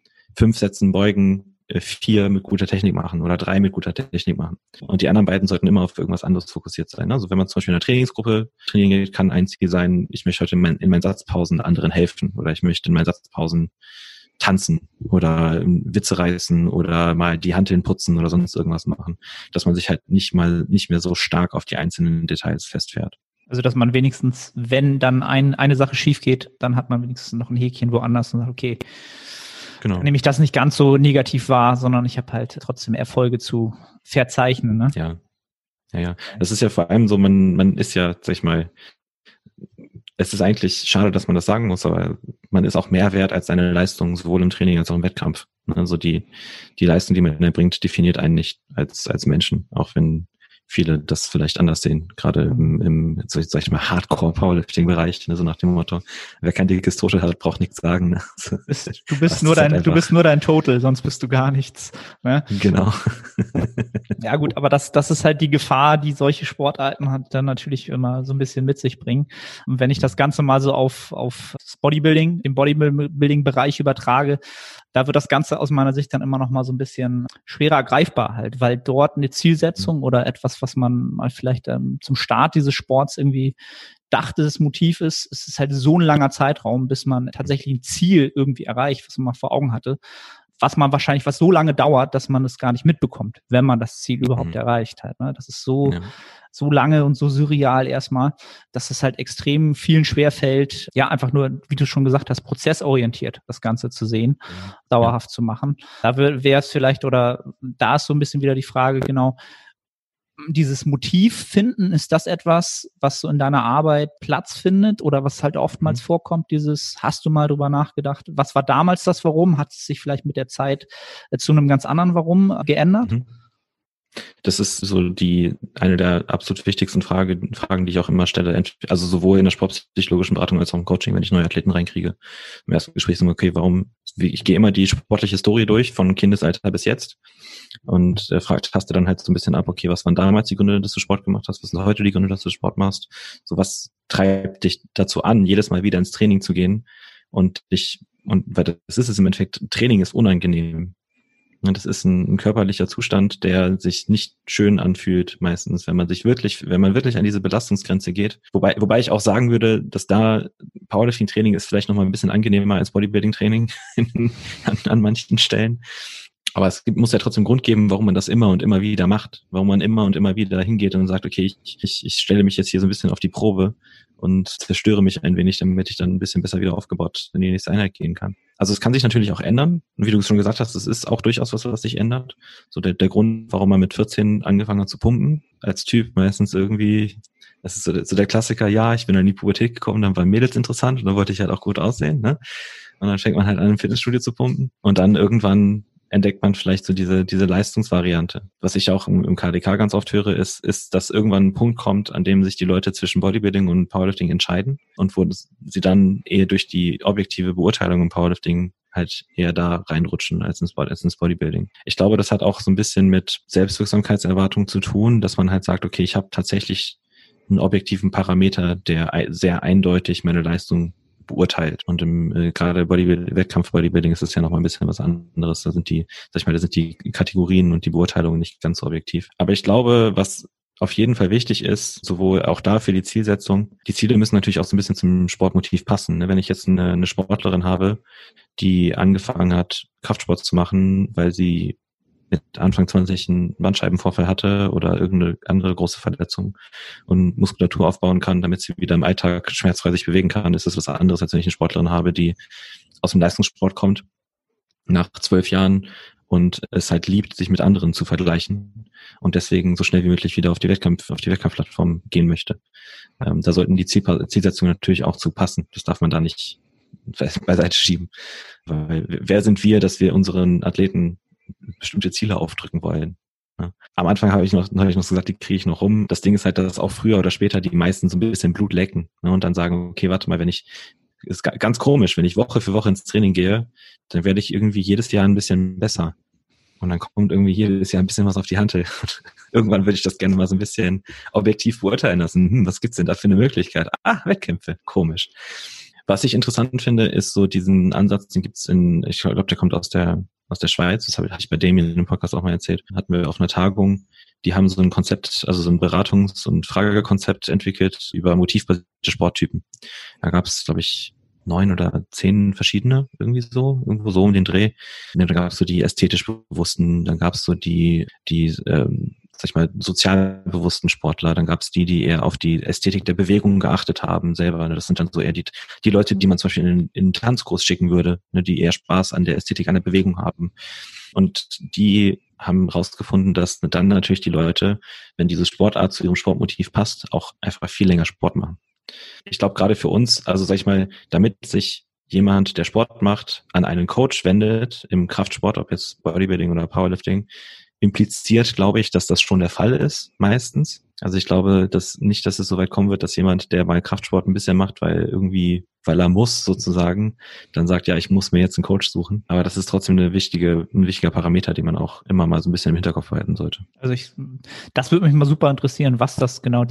5 Sätzen Beugen 4 mit guter Technik machen oder 3 mit guter Technik machen. Und die anderen beiden sollten immer auf irgendwas anderes fokussiert sein. Also wenn man zum Beispiel in einer Trainingsgruppe trainieren geht, kann ein Ziel sein, ich möchte heute in meinen Satzpausen anderen helfen oder ich möchte in meinen Satzpausen tanzen oder Witze reißen oder mal die Hanteln putzen oder sonst irgendwas machen. Dass man sich halt nicht mehr so stark auf die einzelnen Details festfährt. Also dass man wenigstens, wenn dann eine Sache schief geht, dann hat man wenigstens noch ein Häkchen woanders und sagt, okay, genau. Nehme ich das nicht ganz so negativ wahr, sondern ich habe halt trotzdem Erfolge zu verzeichnen. Ne? Ja. Das ist ja vor allem so, man ist ja, sag ich mal, es ist eigentlich schade, dass man das sagen muss, aber man ist auch mehr wert als seine Leistung, sowohl im Training als auch im Wettkampf. Also die Leistung, die man erbringt, definiert einen nicht als Menschen, auch wenn viele das vielleicht anders sehen, gerade im sag ich mal, Hardcore-Powerlifting-Bereich, ne, so nach dem Motto, wer kein dickes Total hat, braucht nichts sagen. Ne? Du bist nur dein Total, sonst bist du gar nichts. Ne? Genau. Ja gut, aber das ist halt die Gefahr, die solche Sportarten halt dann natürlich immer so ein bisschen mit sich bringen. Und wenn ich das Ganze mal so auf das Bodybuilding, den Bodybuilding-Bereich übertrage, da wird das Ganze aus meiner Sicht dann immer noch mal so ein bisschen schwerer greifbar halt, weil dort eine Zielsetzung oder etwas, was man mal vielleicht zum Start dieses Sports irgendwie dachte, das Motiv ist, es ist halt so ein langer Zeitraum, bis man tatsächlich ein Ziel irgendwie erreicht, was man mal vor Augen hatte, was so lange dauert, dass man es gar nicht mitbekommt, wenn man das Ziel überhaupt erreicht hat. Ne? Das ist so lange und so surreal erstmal, dass es halt extrem vielen schwerfällt, ja, einfach nur, wie du schon gesagt hast, prozessorientiert das Ganze zu sehen, dauerhaft zu machen. Da wäre es vielleicht, oder da ist so ein bisschen wieder die Frage, genau, dieses Motiv finden, ist das etwas, was so in deiner Arbeit Platz findet oder was halt oftmals vorkommt, hast du mal drüber nachgedacht, was war damals das Warum? Hat es sich vielleicht mit der Zeit zu einem ganz anderen Warum geändert? Das ist so eine der absolut wichtigsten Fragen, die ich auch immer stelle, also sowohl in der sportpsychologischen Beratung als auch im Coaching, wenn ich neue Athleten reinkriege. Im ersten Gespräch so, okay, ich gehe immer die sportliche Story durch, von Kindesalter bis jetzt, und taste dann halt so ein bisschen ab, okay, was waren damals die Gründe, dass du Sport gemacht hast, was sind heute die Gründe, dass du Sport machst, so was treibt dich dazu an, jedes Mal wieder ins Training zu gehen, weil das ist es im Endeffekt, Training ist unangenehm. Das ist ein körperlicher Zustand, der sich nicht schön anfühlt meistens, wenn man wirklich an diese Belastungsgrenze geht. Wobei ich auch sagen würde, dass da Powerlifting-Training ist vielleicht noch mal ein bisschen angenehmer als Bodybuilding-Training an manchen Stellen. Aber muss ja trotzdem Grund geben, warum man das immer und immer wieder macht, warum man immer und immer wieder hingeht und sagt, okay, ich stelle mich jetzt hier so ein bisschen auf die Probe und zerstöre mich ein wenig, damit ich dann ein bisschen besser wieder aufgebaut in die nächste Einheit gehen kann. Also es kann sich natürlich auch ändern. Und wie du schon gesagt hast, es ist auch durchaus was sich ändert. So der Grund, warum man mit 14 angefangen hat zu pumpen, als Typ meistens irgendwie, das ist so der Klassiker, ja, ich bin in die Pubertät gekommen, dann waren Mädels interessant und dann wollte ich halt auch gut aussehen, ne? Und dann fängt man halt an, im Fitnessstudio zu pumpen und dann irgendwann entdeckt man vielleicht so diese Leistungsvariante. Was ich auch im KDK ganz oft höre, ist, dass irgendwann ein Punkt kommt, an dem sich die Leute zwischen Bodybuilding und Powerlifting entscheiden und wo sie dann eher durch die objektive Beurteilung im Powerlifting halt eher da reinrutschen als ins Bodybuilding. Ich glaube, das hat auch so ein bisschen mit Selbstwirksamkeitserwartung zu tun, dass man halt sagt, okay, ich habe tatsächlich einen objektiven Parameter, der sehr eindeutig meine Leistung beurteilt. Und gerade Wettkampf-Bodybuilding ist es ja noch mal ein bisschen was anderes. Da sind die Kategorien und die Beurteilung nicht ganz so objektiv. Aber ich glaube, was auf jeden Fall wichtig ist, sowohl auch da für die Zielsetzung, die Ziele müssen natürlich auch so ein bisschen zum Sportmotiv passen. Wenn ich jetzt eine Sportlerin habe, die angefangen hat, Kraftsport zu machen, weil sie mit Anfang 20 einen Bandscheibenvorfall hatte oder irgendeine andere große Verletzung und Muskulatur aufbauen kann, damit sie wieder im Alltag schmerzfrei sich bewegen kann, ist das was anderes, als wenn ich eine Sportlerin habe, die aus dem Leistungssport kommt, nach 12 Jahren und es halt liebt, sich mit anderen zu vergleichen und deswegen so schnell wie möglich wieder auf die Wettkampfplattform gehen möchte. Da sollten die Zielsetzungen natürlich auch zu passen. Das darf man da nicht beiseite schieben. Weil wer sind wir, dass wir unseren Athleten bestimmte Ziele aufdrücken wollen? Ja. Am Anfang habe ich noch gesagt, die kriege ich noch rum. Das Ding ist halt, dass auch früher oder später die meisten so ein bisschen Blut lecken, ne, und dann sagen, okay, warte mal, ist ganz komisch, wenn ich Woche für Woche ins Training gehe, dann werde ich irgendwie jedes Jahr ein bisschen besser. Und dann kommt irgendwie jedes Jahr ein bisschen was auf die Hantel. Irgendwann würde ich das gerne mal so ein bisschen objektiv beurteilen lassen. Was gibt's denn da für eine Möglichkeit? Wettkämpfe, komisch. Was ich interessant finde, ist so diesen Ansatz, den gibt's ich glaube, der kommt aus der Schweiz, das hatte ich bei Damien im Podcast auch mal erzählt, hatten wir auf einer Tagung, die haben so ein Konzept, also so ein Beratungs- und Fragekonzept entwickelt über motivbasierte Sporttypen. Da gab es, glaube ich, 9 oder 10 verschiedene, irgendwo so um den Dreh. Da gab es so die ästhetisch Bewussten, dann gab es so die sag ich mal, sozial bewussten Sportler, dann gab es die eher auf die Ästhetik der Bewegung geachtet haben selber. Das sind dann so eher die Leute, die man zum Beispiel in einen Tanzkurs schicken würde, ne, die eher Spaß an der Ästhetik, an der Bewegung haben. Und die haben rausgefunden, dass dann natürlich die Leute, wenn diese Sportart zu ihrem Sportmotiv passt, auch einfach viel länger Sport machen. Ich glaube, gerade für uns, also sag ich mal, damit sich jemand, der Sport macht, an einen Coach wendet, im Kraftsport, ob jetzt Bodybuilding oder Powerlifting, impliziert, glaube ich, dass das schon der Fall ist, meistens. Also ich glaube, dass es so weit kommen wird, dass jemand, der mal Kraftsport ein bisschen macht, weil er muss sozusagen, dann sagt, ja, ich muss mir jetzt einen Coach suchen. Aber das ist trotzdem ein wichtiger Parameter, den man auch immer mal so ein bisschen im Hinterkopf behalten sollte. Also das würde mich mal super interessieren, was das genau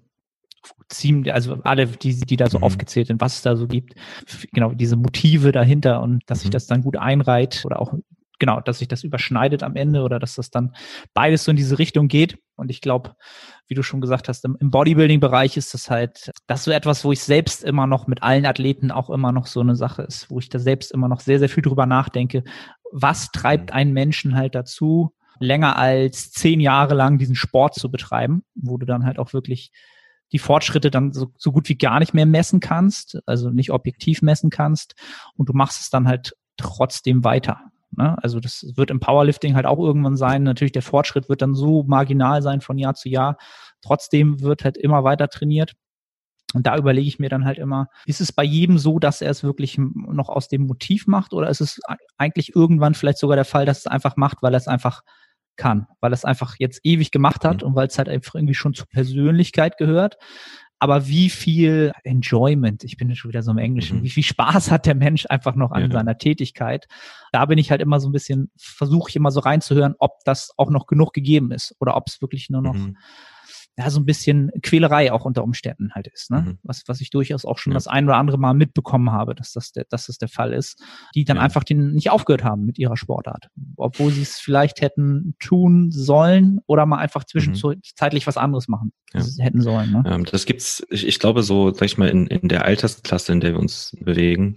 also alle, die da so aufgezählt sind, was es da so gibt. Genau, diese Motive dahinter und dass sich das dann gut einreiht oder auch genau, dass sich das überschneidet am Ende oder dass das dann beides so in diese Richtung geht. Und ich glaube, wie du schon gesagt hast, im Bodybuilding-Bereich ist das so etwas, wo ich selbst immer noch mit allen Athleten auch immer noch so eine Sache ist, wo ich da selbst immer noch sehr, sehr viel drüber nachdenke. was treibt einen Menschen halt dazu, länger als 10 Jahre lang diesen Sport zu betreiben, wo du dann halt auch wirklich die Fortschritte dann so gut wie gar nicht mehr messen kannst, also nicht objektiv messen kannst und du machst es dann halt trotzdem weiter. Ne? Also das wird im Powerlifting halt auch irgendwann sein. Natürlich der Fortschritt wird dann so marginal sein von Jahr zu Jahr. Trotzdem wird halt immer weiter trainiert. Und da überlege ich mir dann halt immer, ist es bei jedem so, dass er es wirklich noch aus dem Motiv macht oder ist es eigentlich irgendwann vielleicht sogar der Fall, dass es einfach macht, weil er es einfach kann, weil er es einfach jetzt ewig gemacht hat und weil es halt einfach irgendwie schon zur Persönlichkeit gehört. Aber wie viel Enjoyment, ich bin jetzt schon wieder so im Englischen, wie viel Spaß hat der Mensch einfach noch an seiner Tätigkeit? Da bin ich halt immer so ein bisschen, versuche ich immer so reinzuhören, ob das auch noch genug gegeben ist oder ob es wirklich nur noch so ein bisschen Quälerei auch unter Umständen halt ist, ne? Was ich durchaus auch schon das ein oder andere Mal mitbekommen habe, dass das der Fall ist, die dann einfach nicht aufgehört haben mit ihrer Sportart, obwohl sie es vielleicht hätten tun sollen oder mal einfach zwischenzeitlich was anderes machen hätten sollen. Ne? Das gibt's, ich glaube so, sag ich mal, in der Altersklasse, in der wir uns bewegen,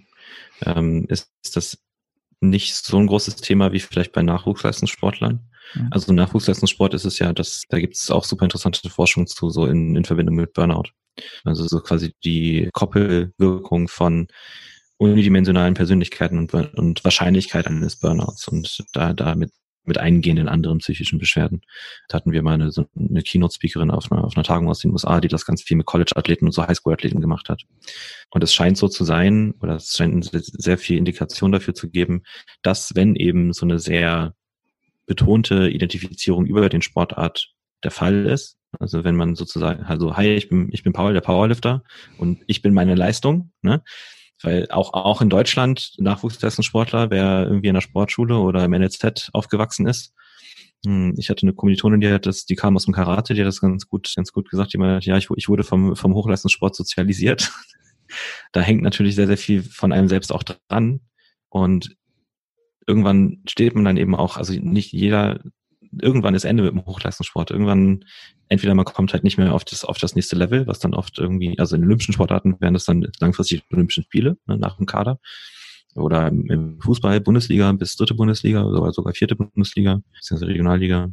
ist das nicht so ein großes Thema wie vielleicht bei Nachwuchsleistungssportlern. Also Nachwuchsleistungssport ist es ja, da gibt es auch super interessante Forschung zu, so in Verbindung mit Burnout. Also so quasi die Koppelwirkung von unidimensionalen Persönlichkeiten und Wahrscheinlichkeit eines Burnouts und da mit eingehenden anderen psychischen Beschwerden. Da hatten wir mal eine Keynote-Speakerin auf einer Tagung aus den USA, die das ganz viel mit College-Athleten und so Highschool-Athleten gemacht hat. Und es scheint so zu sein, oder es scheint sehr viel Indikation dafür zu geben, dass wenn eben so eine sehr betonte Identifizierung über den Sportart der Fall ist, also wenn man sozusagen, also hi, ich bin Paul, der Powerlifter und ich bin meine Leistung, ne? Weil auch in Deutschland Nachwuchsleistungssportler, wer irgendwie in der Sportschule oder im NLZ aufgewachsen ist. Ich hatte eine Kommilitonin, die kam aus dem Karate, die hat das ganz gut gesagt, die meinte, ja, ich wurde vom Hochleistungssport sozialisiert. Da hängt natürlich sehr, sehr viel von einem selbst auch dran. Und irgendwann steht man dann eben auch, also nicht jeder, irgendwann ist Ende mit dem Hochleistungssport. Irgendwann, entweder man kommt halt nicht mehr auf das nächste Level, was dann oft irgendwie, also in den Olympischen Sportarten wären das dann langfristig die Olympischen Spiele, ne, nach dem Kader. Oder im Fußball, Bundesliga bis 3. Bundesliga oder sogar 4. Bundesliga, beziehungsweise Regionalliga.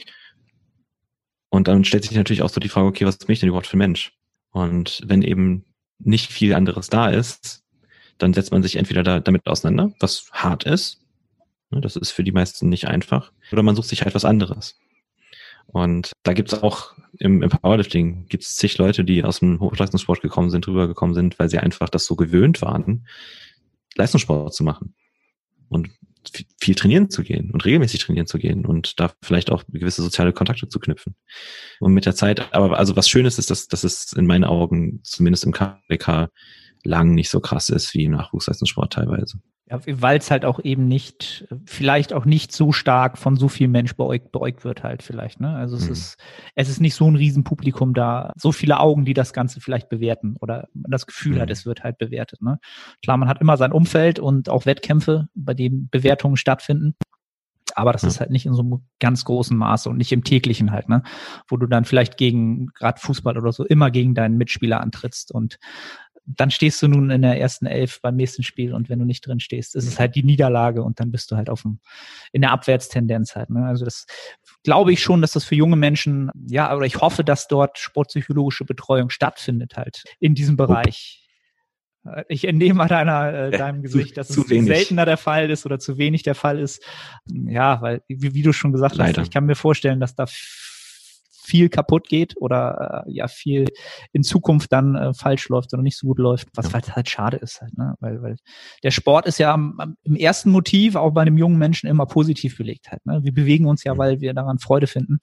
Und dann stellt sich natürlich auch so die Frage, okay, was bin ich denn überhaupt für ein Mensch? Und wenn eben nicht viel anderes da ist, dann setzt man sich entweder damit auseinander, was hart ist. Das ist für die meisten nicht einfach. Oder man sucht sich halt was anderes. Und da gibt's auch im Powerlifting gibt's zig Leute, die aus dem Hochleistungssport rübergekommen sind, weil sie einfach das so gewöhnt waren, Leistungssport zu machen. Und viel trainieren zu gehen und regelmäßig trainieren zu gehen und da vielleicht auch gewisse soziale Kontakte zu knüpfen. Und mit der Zeit, aber also was Schönes ist, dass es in meinen Augen, zumindest im KWK, lang nicht so krass ist wie im Nachwuchsleistungssport teilweise. Ja, weil es halt auch eben vielleicht auch nicht so stark von so vielen Menschen beäugt wird halt vielleicht, ne? Also es ist nicht so ein Riesenpublikum da, so viele Augen, die das Ganze vielleicht bewerten oder man das Gefühl hat, es wird halt bewertet, ne? Klar, man hat immer sein Umfeld und auch Wettkämpfe, bei denen Bewertungen stattfinden. Aber das ist halt nicht in so einem ganz großen Maße und nicht im täglichen halt, ne? Wo du dann vielleicht gerade Fußball oder so, immer gegen deinen Mitspieler antrittst und dann stehst du nun in der ersten 11 beim nächsten Spiel und wenn du nicht drin stehst, ist es halt die Niederlage und dann bist du halt in der Abwärtstendenz halt, ne? Also das glaube ich schon, dass das für junge Menschen, ja, oder ich hoffe, dass dort sportpsychologische Betreuung stattfindet halt in diesem Bereich. Ich entnehme deinem Gesicht, dass es seltener der Fall ist oder zu wenig der Fall ist. Ja, weil, wie du schon gesagt hast, ich kann mir vorstellen, dass da viel kaputt geht oder viel in Zukunft dann falsch läuft oder nicht so gut läuft, was halt schade ist halt, ne? Weil der Sport ist ja im ersten Motiv auch bei einem jungen Menschen immer positiv belegt halt, ne? Wir bewegen uns ja, weil wir daran Freude finden.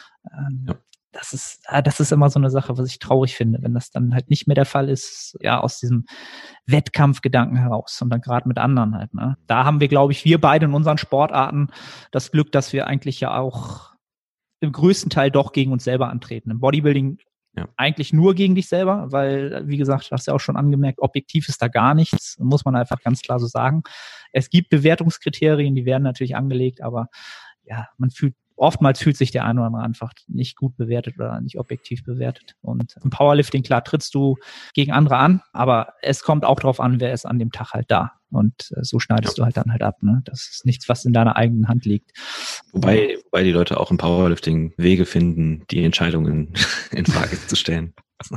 Das ist immer so eine Sache, was ich traurig finde, wenn das dann halt nicht mehr der Fall ist, ja, aus diesem Wettkampfgedanken heraus und dann gerade mit anderen halt, ne? Da haben wir, glaube ich, wir beide in unseren Sportarten das Glück, dass wir eigentlich ja auch im größten Teil doch gegen uns selber antreten. Im Bodybuilding eigentlich nur gegen dich selber, weil, wie gesagt, hast du ja auch schon angemerkt, objektiv ist da gar nichts, muss man einfach ganz klar so sagen. Es gibt Bewertungskriterien, die werden natürlich angelegt, aber ja, man fühlt oftmals fühlt sich der eine oder andere einfach nicht gut bewertet oder nicht objektiv bewertet. Und im Powerlifting, klar, trittst du gegen andere an, aber es kommt auch darauf an, wer ist an dem Tag halt da. Und so schneidest du halt dann halt ab. Ne? Das ist nichts, was in deiner eigenen Hand liegt. Wobei die Leute auch im Powerlifting Wege finden, die Entscheidungen in Frage zu stellen.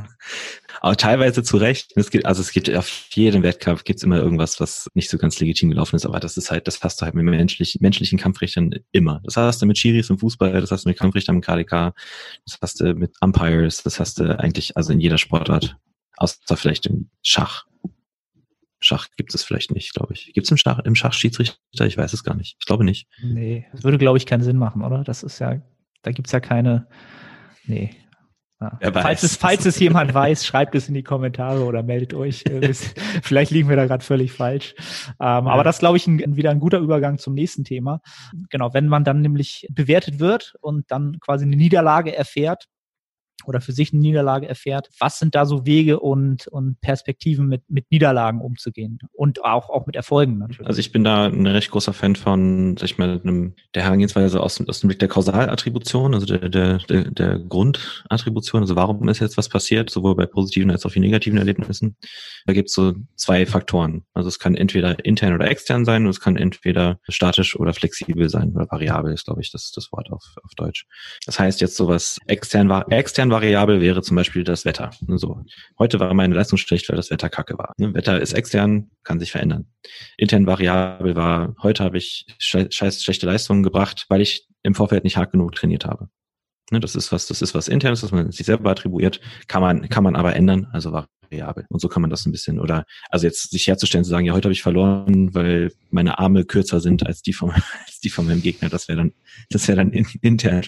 Aber teilweise zu Recht. Es gibt auf jedem Wettkampf gibt's immer irgendwas, was nicht so ganz legitim gelaufen ist. Aber das hast du halt mit menschlichen Kampfrichtern immer. Das hast du mit Schiris im Fußball, das hast du mit Kampfrichtern im KDK, das hast du mit Umpires, das hast du eigentlich also in jeder Sportart. Außer vielleicht im Schach. Schach gibt es vielleicht nicht, glaube ich. Gibt es im Schach Schiedsrichter? Ich weiß es gar nicht. Ich glaube nicht. Nee, das würde, glaube ich, keinen Sinn machen, oder? Das ist ja, da gibt's ja keine, nee. Ja. Falls es jemand weiß, schreibt es in die Kommentare oder meldet euch. Vielleicht liegen wir da gerade völlig falsch. Aber das, glaube ich, wieder ein guter Übergang zum nächsten Thema. Genau, wenn man dann nämlich bewertet wird und dann quasi eine Niederlage erfährt, oder für sich eine Niederlage erfährt, was sind da so Wege und Perspektiven mit Niederlagen umzugehen und auch mit Erfolgen natürlich. Also ich bin da ein recht großer Fan von, sag ich mal, der Herangehensweise aus dem Blick der Kausalattribution, also der Grundattribution, also warum ist jetzt was passiert, sowohl bei positiven als auch bei negativen Erlebnissen. Da gibt es so zwei Faktoren. Also es kann entweder intern oder extern sein und es kann entweder statisch oder flexibel sein oder variabel ist, glaube ich, das Wort auf Deutsch. Das heißt jetzt sowas extern variabel wäre zum Beispiel das Wetter. So. Heute war meine Leistung schlecht, weil das Wetter kacke war. Wetter ist extern, kann sich verändern. Intern variabel war, heute habe ich schlechte Leistungen gebracht, weil ich im Vorfeld nicht hart genug trainiert habe. Das ist was Internes, was man sich selber attribuiert, kann man aber ändern, also variabel. Und so kann man das ein bisschen, oder, also jetzt sich herzustellen, zu sagen, ja, heute habe ich verloren, weil meine Arme kürzer sind als die von meinem Gegner, das wäre dann intern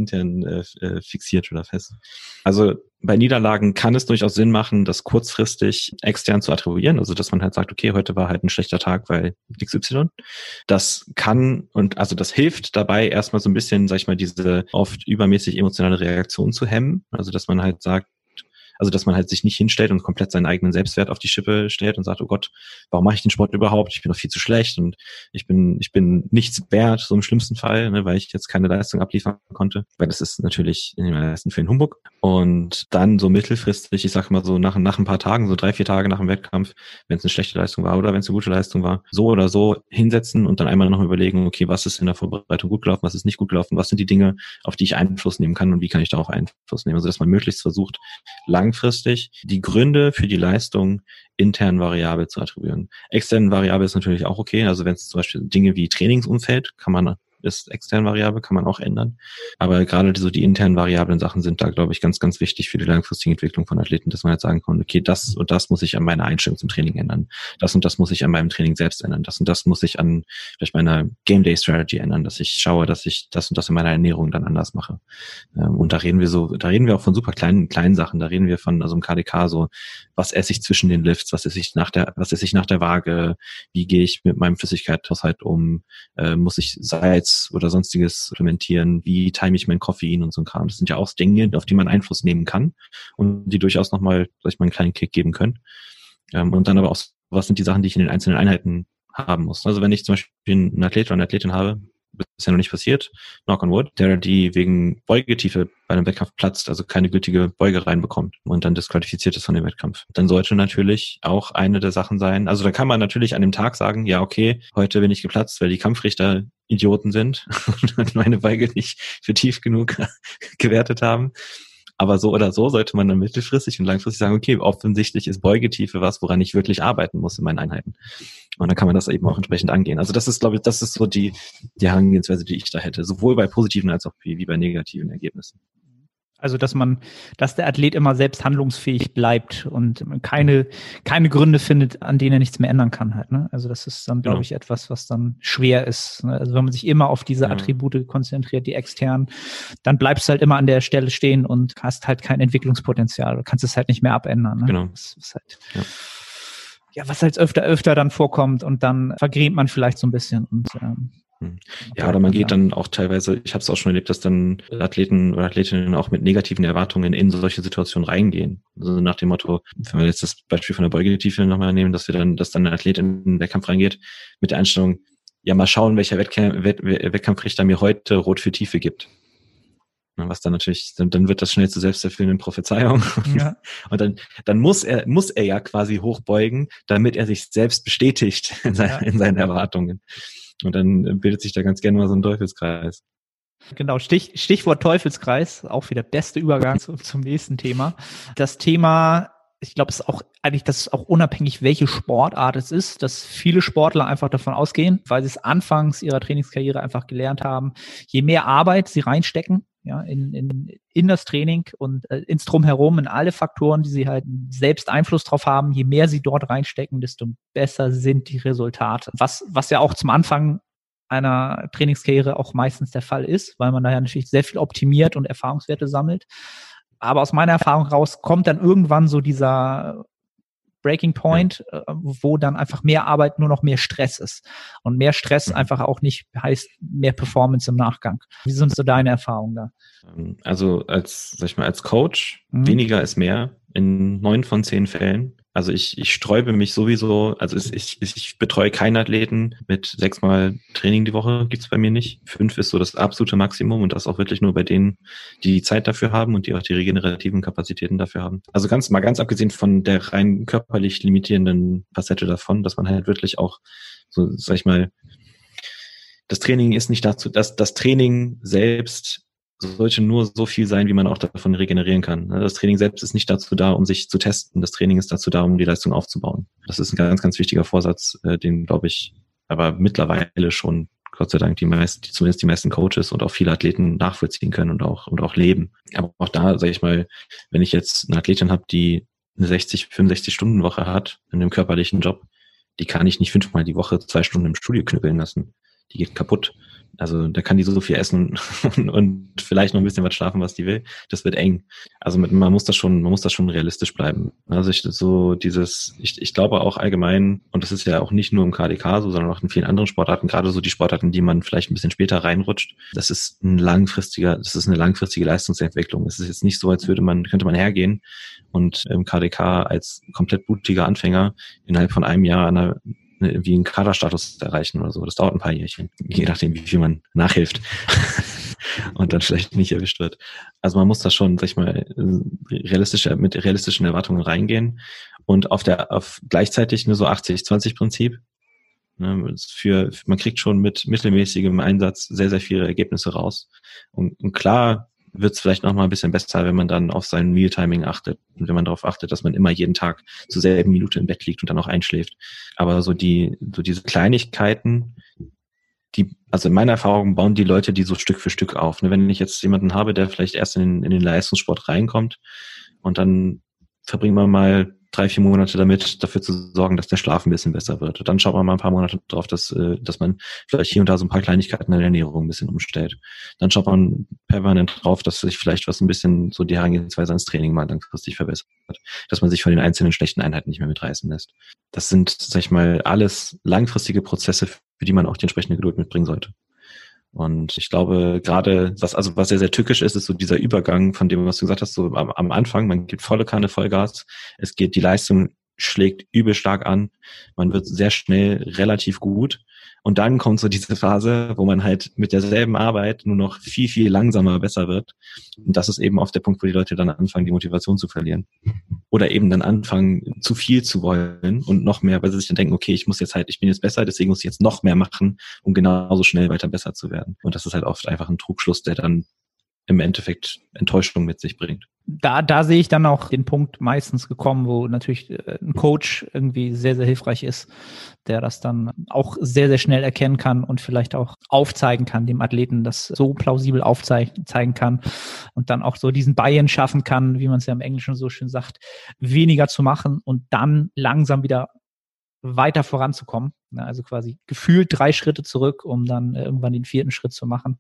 fixiert oder fest. Also bei Niederlagen kann es durchaus Sinn machen, das kurzfristig extern zu attribuieren, also dass man halt sagt, okay, heute war halt ein schlechter Tag, weil XY. Das kann und also das hilft dabei erstmal so ein bisschen, sag ich mal, diese oft übermäßig emotionale Reaktion zu hemmen, also dass man halt sagt, also dass man halt sich nicht hinstellt und komplett seinen eigenen Selbstwert auf die Schippe stellt und sagt, oh Gott, warum mache ich den Sport überhaupt? Ich bin doch viel zu schlecht und ich bin nichts wert, so im schlimmsten Fall, ne, weil ich jetzt keine Leistung abliefern konnte. Weil das ist natürlich in den meisten Fällen Humbug. Und dann so mittelfristig, ich sag mal so nach ein paar Tagen, so 3-4 Tage nach dem Wettkampf, wenn es eine schlechte Leistung war oder wenn es eine gute Leistung war, so oder so hinsetzen und dann einmal noch überlegen, okay, was ist in der Vorbereitung gut gelaufen, was ist nicht gut gelaufen, was sind die Dinge, auf die ich Einfluss nehmen kann und wie kann ich da auch Einfluss nehmen. Also dass man möglichst versucht, langfristig die Gründe für die Leistung intern variabel zu attribuieren. Extern variabel ist natürlich auch okay. Also wenn es zum Beispiel Dinge wie Trainingsumfeld ist extern variabel, kann man auch ändern. Aber gerade so die internen variablen Sachen sind da, glaube ich, ganz, ganz wichtig für die langfristige Entwicklung von Athleten, dass man halt sagen kann, okay, das und das muss ich an meiner Einstellung zum Training ändern. Das und das muss ich an meinem Training selbst ändern. Das und das muss ich an vielleicht meiner Game Day Strategy ändern, dass ich schaue, dass ich das und das in meiner Ernährung dann anders mache. Und da reden wir auch von super kleinen Sachen. Da reden wir von, also im KDK so, was esse ich zwischen den Lifts, was esse ich nach der Waage, wie gehe ich mit meinem Flüssigkeitshaushalt um, muss ich Salz oder sonstiges supplementieren, wie time ich mein Koffein und so ein Kram. Das sind ja auch Dinge, auf die man Einfluss nehmen kann und die durchaus nochmal, sag ich mal, einen kleinen Kick geben können. Und dann aber auch, was sind die Sachen, die ich in den einzelnen Einheiten haben muss. Also wenn ich zum Beispiel einen Athlet oder eine Athletin habe, bisher noch nicht passiert, knock on wood, die wegen Beugetiefe bei einem Wettkampf platzt, also keine gültige Beuge reinbekommt und dann disqualifiziert ist von dem Wettkampf. Dann sollte natürlich auch eine der Sachen sein, also da kann man natürlich an dem Tag sagen, ja okay, heute bin ich geplatzt, weil die Kampfrichter Idioten sind und meine Beuge nicht für tief genug gewertet haben. Aber so oder so sollte man dann mittelfristig und langfristig sagen, okay, offensichtlich ist Beugetiefe was, woran ich wirklich arbeiten muss in meinen Einheiten. Und dann kann man das eben auch entsprechend angehen. Also das ist, glaube ich, das ist so die Herangehensweise, die ich da hätte. Sowohl bei positiven als auch wie bei negativen Ergebnissen. Also, dass der Athlet immer selbst handlungsfähig bleibt und keine Gründe findet, an denen er nichts mehr ändern kann halt, ne? Also, das ist dann, glaube ich, etwas, was dann schwer ist, ne? Also, wenn man sich immer auf diese Attribute konzentriert, die externen, dann bleibst du halt immer an der Stelle stehen und hast halt kein Entwicklungspotenzial. Du kannst es halt nicht mehr abändern, ne? Genau. Das ist halt, was halt öfter dann vorkommt und dann vergrämt man vielleicht so ein bisschen und, ja, oder man geht dann auch teilweise, ich habe es auch schon erlebt, dass dann Athleten oder Athletinnen auch mit negativen Erwartungen in solche Situationen reingehen. Also nach dem Motto, wenn wir jetzt das Beispiel von der Beugetiefe nochmal nehmen, dass dann ein Athlet in den Wettkampf reingeht mit der Einstellung, ja, mal schauen, welcher Wettkampfrichter mir heute Rot für Tiefe gibt. Was dann natürlich, dann wird das schnell zur selbsterfüllenden Prophezeiung. Ja. Und dann muss er ja quasi hochbeugen, damit er sich selbst bestätigt in seinen Erwartungen. Und dann bildet sich da ganz gerne mal so ein Teufelskreis. Genau, Stichwort Teufelskreis, auch wieder beste Übergang zum nächsten Thema. Das Thema, ich glaube, es ist auch eigentlich, das ist auch unabhängig, welche Sportart es ist, dass viele Sportler einfach davon ausgehen, weil sie es anfangs ihrer Trainingskarriere einfach gelernt haben, je mehr Arbeit sie reinstecken, ja, in das Training und ins Drumherum, in alle Faktoren, die sie halt selbst Einfluss drauf haben, je mehr sie dort reinstecken, desto besser sind die Resultate. Was ja auch zum Anfang einer Trainingskarriere auch meistens der Fall ist, weil man da ja natürlich sehr viel optimiert und Erfahrungswerte sammelt. Aber aus meiner Erfahrung raus kommt dann irgendwann so dieser Breaking Point, wo dann einfach mehr Arbeit nur noch mehr Stress ist. Und mehr Stress einfach auch nicht heißt mehr Performance im Nachgang. Wie sind so deine Erfahrungen da? Also als Coach, weniger ist mehr in 9 von 10 Fällen. Also ich sträube mich sowieso, also ich betreue keinen Athleten mit 6-mal Training die Woche, gibt's bei mir nicht. 5 ist so das absolute Maximum und das auch wirklich nur bei denen, die Zeit dafür haben und die auch die regenerativen Kapazitäten dafür haben. Also ganz abgesehen von der rein körperlich limitierenden Facette davon, dass man halt wirklich auch so, das Training ist nicht dazu, dass das Training selbst sollte nur so viel sein, wie man auch davon regenerieren kann. Das Training selbst ist nicht dazu da, um sich zu testen. Das Training ist dazu da, um die Leistung aufzubauen. Das ist ein ganz, ganz wichtiger Vorsatz, den, glaube ich, aber mittlerweile schon, Gott sei Dank, zumindest die meisten Coaches und auch viele Athleten nachvollziehen können und auch leben. Aber auch da, sage ich mal, wenn ich jetzt eine Athletin habe, die eine 65-Stunden-Woche hat in einem körperlichen Job, die kann ich nicht 5-mal die Woche 2 Stunden im Studio knüppeln lassen. Die geht kaputt. Also da kann die so viel essen und vielleicht noch ein bisschen was schlafen, was die will. Das wird eng. Also man muss das schon realistisch bleiben. Also ich glaube auch allgemein, und das ist ja auch nicht nur im KDK so, sondern auch in vielen anderen Sportarten, gerade so die Sportarten, die man vielleicht ein bisschen später reinrutscht, das ist eine langfristige Leistungsentwicklung. Es ist jetzt nicht so, als könnte man hergehen und im KDK als komplett blutiger Anfänger innerhalb von einem Jahr wie einen Kaderstatus erreichen oder so. Das dauert ein paar Jährchen, je nachdem, wie viel man nachhilft und dann vielleicht nicht erwischt wird. Also man muss da schon, sag ich mal, mit realistischen Erwartungen reingehen und auf gleichzeitig nur so 80-20-Prinzip. Man kriegt schon mit mittelmäßigem Einsatz sehr, sehr viele Ergebnisse raus. Und klar wird es vielleicht noch mal ein bisschen besser, wenn man dann auf sein Mealtiming achtet und wenn man darauf achtet, dass man immer jeden Tag zur selben Minute im Bett liegt und dann auch einschläft. Aber so diese Kleinigkeiten, also in meiner Erfahrung bauen die Leute die so Stück für Stück auf. Wenn ich jetzt jemanden habe, der vielleicht erst in den Leistungssport reinkommt und dann verbringt man mal 3-4 Monate damit, dafür zu sorgen, dass der Schlaf ein bisschen besser wird. Und dann schaut man mal ein paar Monate drauf, dass man vielleicht hier und da so ein paar Kleinigkeiten in der Ernährung ein bisschen umstellt. Dann schaut man permanent drauf, dass sich vielleicht was ein bisschen so die Herangehensweise ans Training mal langfristig verbessert. Dass man sich von den einzelnen schlechten Einheiten nicht mehr mitreißen lässt. Das sind, sag ich mal, alles langfristige Prozesse, für die man auch die entsprechende Geduld mitbringen sollte. Und ich glaube, gerade, was sehr, sehr tückisch ist, ist so dieser Übergang von dem, was du gesagt hast, so am Anfang, man gibt volle Kanne, Vollgas, die Leistung schlägt übel stark an, man wird sehr schnell relativ gut und dann kommt so diese Phase, wo man halt mit derselben Arbeit nur noch viel, viel langsamer besser wird und das ist eben oft der Punkt, wo die Leute dann anfangen, die Motivation zu verlieren oder eben dann anfangen, zu viel zu wollen und noch mehr, weil sie sich dann denken, okay, ich bin jetzt besser, deswegen muss ich jetzt noch mehr machen, um genauso schnell weiter besser zu werden und das ist halt oft einfach ein Trugschluss, der dann im Endeffekt Enttäuschung mit sich bringt. Da sehe ich dann auch den Punkt meistens gekommen, wo natürlich ein Coach irgendwie sehr, sehr hilfreich ist, der das dann auch sehr, sehr schnell erkennen kann und vielleicht auch aufzeigen kann, dem Athleten das so plausibel aufzeigen kann und dann auch so diesen Buy-in schaffen kann, wie man es ja im Englischen so schön sagt, weniger zu machen und dann langsam wieder weiter voranzukommen. Also quasi gefühlt 3 Schritte zurück, um dann irgendwann den 4. Schritt zu machen.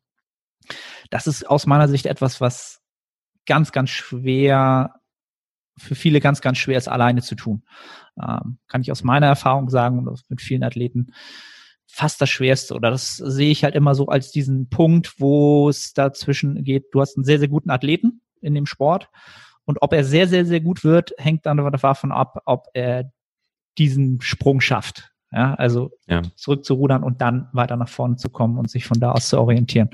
Das ist aus meiner Sicht etwas, was ganz, ganz schwer, für viele ganz, ganz schwer ist, alleine zu tun. Kann ich aus meiner Erfahrung sagen und mit vielen Athleten fast das Schwerste. Oder das sehe ich halt immer so als diesen Punkt, wo es dazwischen geht. Du hast einen sehr, sehr guten Athleten in dem Sport und ob er sehr, sehr, sehr gut wird, hängt dann davon ab, ob er diesen Sprung schafft. Ja, also zurückzurudern und dann weiter nach vorne zu kommen und sich von da aus zu orientieren.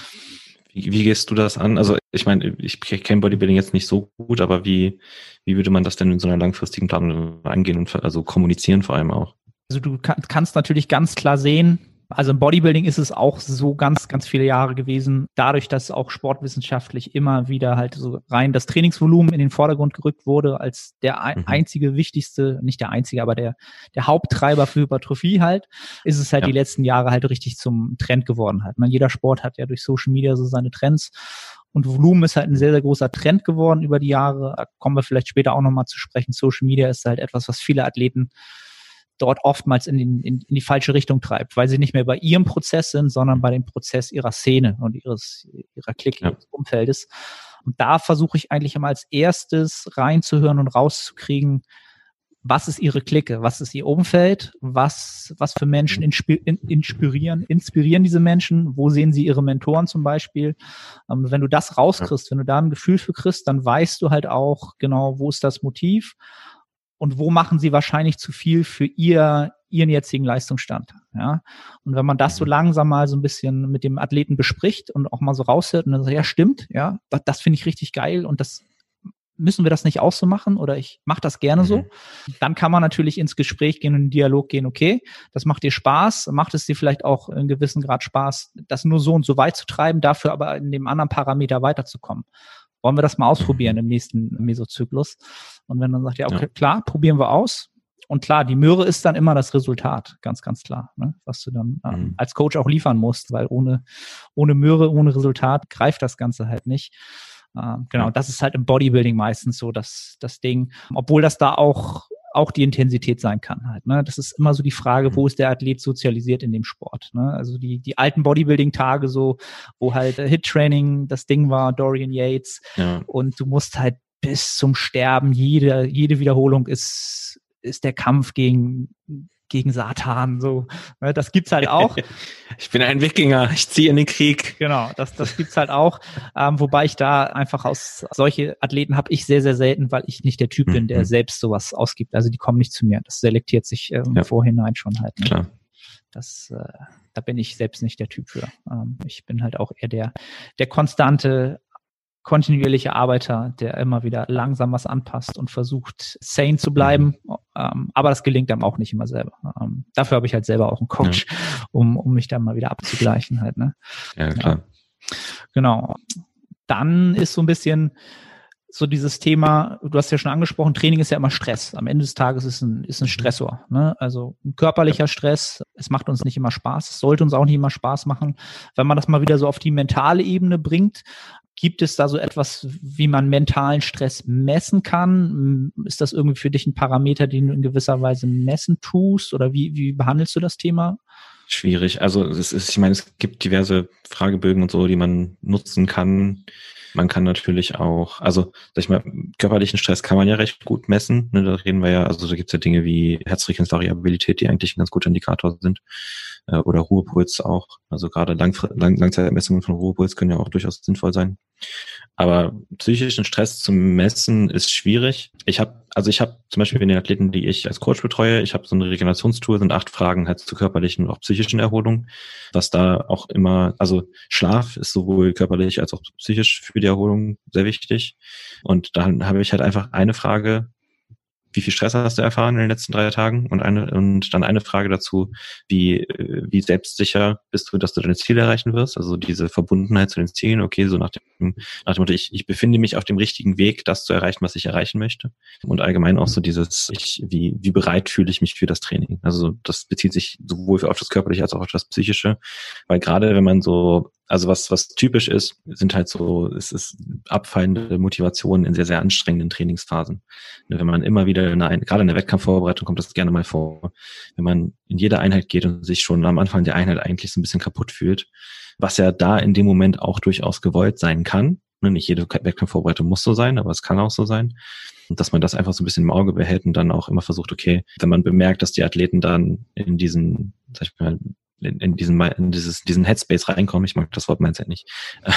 Wie gehst du das an? Also ich meine, ich kenne Bodybuilding jetzt nicht so gut, aber wie würde man das denn in so einer langfristigen Planung angehen und also kommunizieren vor allem auch? Also du kannst natürlich ganz klar sehen, also im Bodybuilding ist es auch so ganz, ganz viele Jahre gewesen, dadurch, dass auch sportwissenschaftlich immer wieder halt so rein das Trainingsvolumen in den Vordergrund gerückt wurde, als der einzige wichtigste, nicht der einzige, aber der Haupttreiber für Hypertrophie halt, ist es halt die letzten Jahre halt richtig zum Trend geworden halt. Jeder Sport hat ja durch Social Media so seine Trends. Und Volumen ist halt ein sehr, sehr großer Trend geworden über die Jahre. Da kommen wir vielleicht später auch nochmal zu sprechen. Social Media ist halt etwas, was viele Athleten dort oftmals in die falsche Richtung treibt, weil sie nicht mehr bei ihrem Prozess sind, sondern bei dem Prozess ihrer Szene und ihrer Clique, ihres Umfeldes. Und da versuche ich eigentlich immer als erstes reinzuhören und rauszukriegen, was ist ihre Clique, was ist ihr Umfeld, was für Menschen inspirieren diese Menschen, wo sehen sie ihre Mentoren zum Beispiel. Wenn du das rauskriegst, wenn du da ein Gefühl für kriegst, dann weißt du halt auch genau, wo ist das Motiv und wo machen sie wahrscheinlich zu viel für ihren jetzigen Leistungsstand. Ja? Und wenn man das so langsam mal so ein bisschen mit dem Athleten bespricht und auch mal so raushört und dann sagt, ja stimmt, ja, das finde ich richtig geil und das müssen wir das nicht auch so machen oder ich mache das gerne so, dann kann man natürlich ins Gespräch gehen und in den Dialog gehen, okay, das macht dir Spaß, macht es dir vielleicht auch in gewissem Grad Spaß, das nur so und so weit zu treiben, dafür aber in dem anderen Parameter weiterzukommen. Wollen wir das mal ausprobieren im nächsten Mesozyklus? Und wenn dann sagt, ja, okay, klar, probieren wir aus. Und klar, die Möhre ist dann immer das Resultat, ganz, ganz klar, ne? Was du dann als Coach auch liefern musst, weil ohne Möhre, ohne Resultat greift das Ganze halt nicht. Genau, das ist halt im Bodybuilding meistens so das Ding, obwohl das da auch die Intensität sein kann halt, ne? Das ist immer so die Frage, wo ist der Athlet sozialisiert in dem Sport, ne? Also die alten Bodybuilding-Tage so, wo halt Hit-Training das Ding war, Dorian Yates, und du musst halt bis zum Sterben, jede Wiederholung ist der Kampf gegen Satan, so. Das gibt's halt auch. Ich bin ein Wikinger, ich ziehe in den Krieg. Genau, das gibt's halt auch. Wobei ich da einfach solche Athleten habe ich sehr, sehr selten, weil ich nicht der Typ bin, der selbst sowas ausgibt. Also die kommen nicht zu mir. Das selektiert sich im Vorhinein schon halt. Ne? Klar. Da bin ich selbst nicht der Typ für. Ich bin halt auch eher der konstante, kontinuierliche Arbeiter, der immer wieder langsam was anpasst und versucht, sane zu bleiben. Aber das gelingt einem auch nicht immer selber. Dafür habe ich halt selber auch einen Coach, um mich dann mal wieder abzugleichen halt, ne? Ja, klar. Genau. Dann ist so ein bisschen so dieses Thema, du hast ja schon angesprochen, Training ist ja immer Stress. Am Ende des Tages ist ein Stressor, ne? Also ein körperlicher Stress. Es macht uns nicht immer Spaß. Es sollte uns auch nicht immer Spaß machen. Wenn man das mal wieder so auf die mentale Ebene bringt, gibt es da so etwas, wie man mentalen Stress messen kann? Ist das irgendwie für dich ein Parameter, den du in gewisser Weise messen tust? Oder wie behandelst du das Thema? Schwierig. Also ich meine, es gibt diverse Fragebögen und so, die man nutzen kann. Man kann natürlich auch, also sag ich mal, körperlichen Stress kann man ja recht gut messen. Ne, da reden wir ja, also da gibt es ja Dinge wie Herzfrequenzvariabilität, die eigentlich ein ganz guter Indikator sind. Oder Ruhepuls auch. Also gerade Langzeitmessungen von Ruhepuls können ja auch durchaus sinnvoll sein. Aber psychischen Stress zu messen ist schwierig. Ich habe zum Beispiel in den Athleten, die ich als Coach betreue, ich habe so eine Regenerationstour, sind 8 Fragen halt zur körperlichen und auch psychischen Erholung. Was da auch immer, also Schlaf ist sowohl körperlich als auch psychisch für die Erholung sehr wichtig. Und dann habe ich halt einfach eine Frage: Wie viel Stress hast du erfahren in den letzten 3 Tagen? Und dann eine Frage dazu: Wie selbstsicher bist du, dass du deine Ziele erreichen wirst? Also diese Verbundenheit zu den Zielen. Okay, so nach dem Motto, ich befinde mich auf dem richtigen Weg, das zu erreichen, was ich erreichen möchte. Und allgemein auch so dieses, wie bereit fühle ich mich für das Training? Also das bezieht sich sowohl auf das Körperliche als auch auf das Psychische. Weil gerade wenn man so, also was typisch ist, sind halt so, es ist abfallende Motivationen in sehr, sehr anstrengenden Trainingsphasen. Wenn man immer wieder gerade in der Wettkampfvorbereitung kommt das gerne mal vor, wenn man in jede Einheit geht und sich schon am Anfang der Einheit eigentlich so ein bisschen kaputt fühlt, was ja da in dem Moment auch durchaus gewollt sein kann. Nicht jede Wettkampfvorbereitung muss so sein, aber es kann auch so sein. Und dass man das einfach so ein bisschen im Auge behält und dann auch immer versucht, okay, wenn man bemerkt, dass die Athleten dann in diesen, sag ich mal, in diesen Headspace reinkommen, ich mag das Wort Mindset nicht,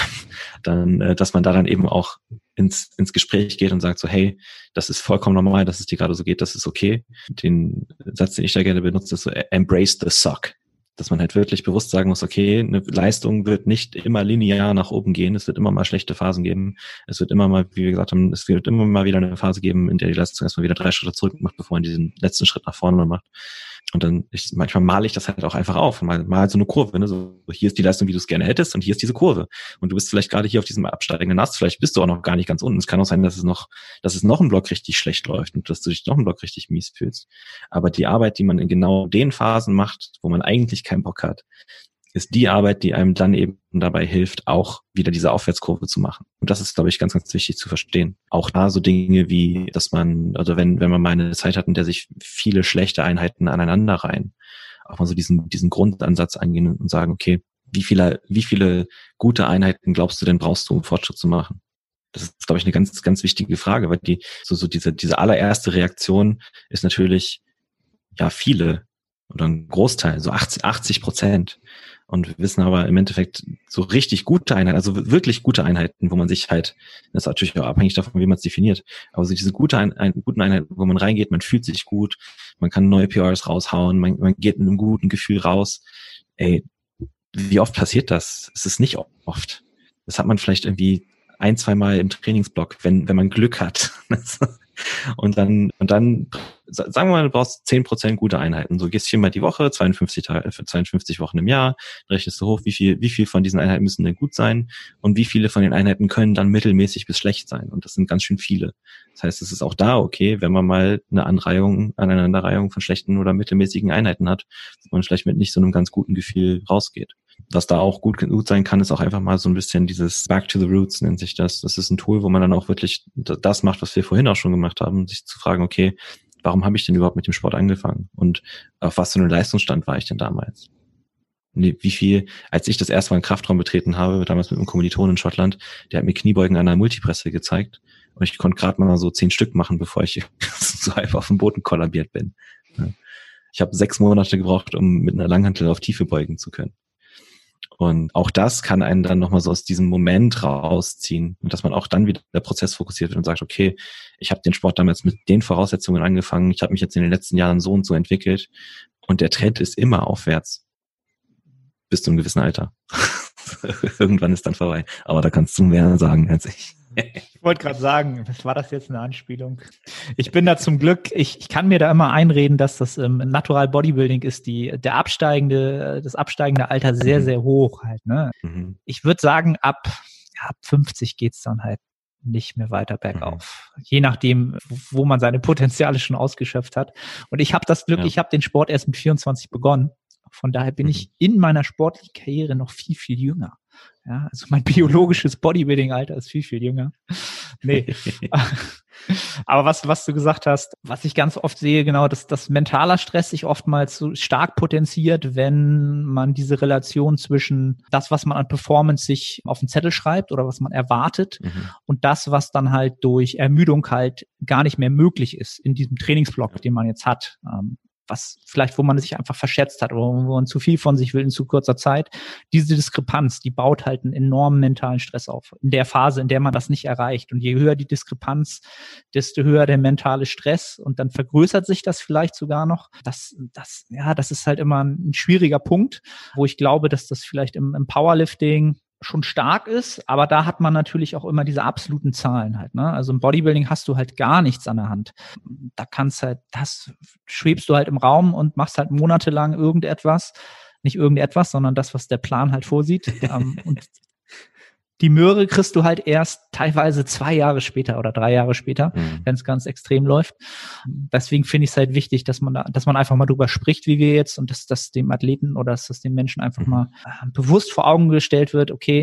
dann, dass man da dann eben auch ins Gespräch geht und sagt so, hey, das ist vollkommen normal, dass es dir gerade so geht, das ist okay. Den Satz, den ich da gerne benutze, ist so, embrace the suck. Dass man halt wirklich bewusst sagen muss, okay, eine Leistung wird nicht immer linear nach oben gehen, es wird immer mal schlechte Phasen geben, es wird immer mal, wie wir gesagt haben, es wird immer mal wieder eine Phase geben, in der die Leistung erstmal wieder 3 Schritte zurück macht, bevor man diesen letzten Schritt nach vorne macht. Und dann, manchmal male ich das halt auch einfach auf, mal so eine Kurve, ne? So, hier ist die Leistung, wie du es gerne hättest, und hier ist diese Kurve. Und du bist vielleicht gerade hier auf diesem absteigenden Ast, vielleicht bist du auch noch gar nicht ganz unten. Es kann auch sein, dass es noch ein Block richtig schlecht läuft und dass du dich noch einen Block richtig mies fühlst. Aber die Arbeit, die man in genau den Phasen macht, wo man eigentlich keinen Bock hat, ist die Arbeit, die einem dann eben dabei hilft, auch wieder diese Aufwärtskurve zu machen. Und das ist, glaube ich, ganz, ganz wichtig zu verstehen. Auch da so Dinge wie, dass man, also wenn man mal eine Zeit hat, in der sich viele schlechte Einheiten aneinander reihen, auch mal so diesen Grundansatz angehen und sagen, okay, wie viele gute Einheiten glaubst du denn brauchst du, um Fortschritt zu machen? Das ist, glaube ich, eine ganz, ganz wichtige Frage, weil diese allererste Reaktion ist natürlich, ja, viele oder ein Großteil, so 80%. Und wir wissen aber im Endeffekt so richtig gute Einheiten, also wirklich gute Einheiten, wo man sich halt, das ist natürlich auch abhängig davon, wie man es definiert, aber so diese guten Einheiten, wo man reingeht, man fühlt sich gut, man kann neue PRs raushauen, man geht mit einem guten Gefühl raus. Ey, wie oft passiert das? Es ist nicht oft. Das hat man vielleicht irgendwie 1-2 Mal im Trainingsblock, wenn man Glück hat. Und dann, sagen wir mal, du brauchst 10% gute Einheiten. So gehst 4-mal die Woche, 52 Wochen im Jahr, rechnest du hoch, wie viel von diesen Einheiten müssen denn gut sein und wie viele von den Einheiten können dann mittelmäßig bis schlecht sein. Und das sind ganz schön viele. Das heißt, es ist auch da okay, wenn man mal eine Aneinanderreihung von schlechten oder mittelmäßigen Einheiten hat, wo man vielleicht mit nicht so einem ganz guten Gefühl rausgeht. Was da auch gut sein kann, ist auch einfach mal so ein bisschen dieses Back to the Roots nennt sich das. Das ist ein Tool, wo man dann auch wirklich das macht, was wir vorhin auch schon gemacht haben, sich zu fragen, okay, warum habe ich denn überhaupt mit dem Sport angefangen? Und auf was für einen Leistungsstand war ich denn damals? Als ich das erste Mal einen Kraftraum betreten habe, damals mit einem Kommilitonen in Schottland, der hat mir Kniebeugen an einer Multipresse gezeigt und ich konnte gerade mal so 10 Stück machen, bevor ich so halb auf dem Boden kollabiert bin. Ich habe 6 Monate gebraucht, um mit einer Langhantel auf Tiefe beugen zu können. Und auch das kann einen dann nochmal so aus diesem Moment rausziehen und dass man auch dann wieder der Prozess fokussiert wird und sagt, okay, ich habe den Sport damals mit den Voraussetzungen angefangen, ich habe mich jetzt in den letzten Jahren so und so entwickelt und der Trend ist immer aufwärts bis zu einem gewissen Alter. Irgendwann ist dann vorbei. Aber da kannst du mehr sagen als ich. Ich wollte gerade sagen, war das jetzt eine Anspielung? Ich bin da zum Glück, ich kann mir da immer einreden, dass das Natural Bodybuilding ist, das absteigende Alter sehr, sehr hoch halt. Ne? Mhm. Ich würde sagen, ab 50 geht's dann halt nicht mehr weiter bergauf. Mhm. Je nachdem, wo man seine Potenziale schon ausgeschöpft hat. Und ich habe das Glück, ich habe den Sport erst mit 24 begonnen. Von daher bin ich in meiner sportlichen Karriere noch viel, viel jünger. Ja, also mein biologisches Bodybuilding-Alter ist viel, viel jünger. Nee. Aber was du gesagt hast, was ich ganz oft sehe, genau, dass mentaler Stress sich oftmals so stark potenziert, wenn man diese Relation zwischen das, was man an Performance sich auf den Zettel schreibt oder was man erwartet und das, was dann halt durch Ermüdung halt gar nicht mehr möglich ist in diesem Trainingsblock, den man jetzt hat. Wo man sich einfach verschätzt hat oder wo man zu viel von sich will in zu kurzer Zeit. Diese Diskrepanz, die baut halt einen enormen mentalen Stress auf. In der Phase, in der man das nicht erreicht. Und je höher die Diskrepanz, desto höher der mentale Stress. Und dann vergrößert sich das vielleicht sogar noch. Das ist halt immer ein schwieriger Punkt, wo ich glaube, dass das vielleicht im Powerlifting schon stark ist, aber da hat man natürlich auch immer diese absoluten Zahlen halt, ne? Also im Bodybuilding hast du halt gar nichts an der Hand. Da schwebst du halt im Raum und machst halt monatelang nicht irgendetwas, sondern das, was der Plan halt vorsieht. Und die Möhre kriegst du halt erst teilweise 2 Jahre später oder 3 Jahre später, wenn es ganz extrem läuft. Deswegen finde ich es halt wichtig, dass man einfach mal drüber spricht, wie wir jetzt, und dass das dem Athleten oder dass das dem Menschen einfach mal bewusst vor Augen gestellt wird, okay,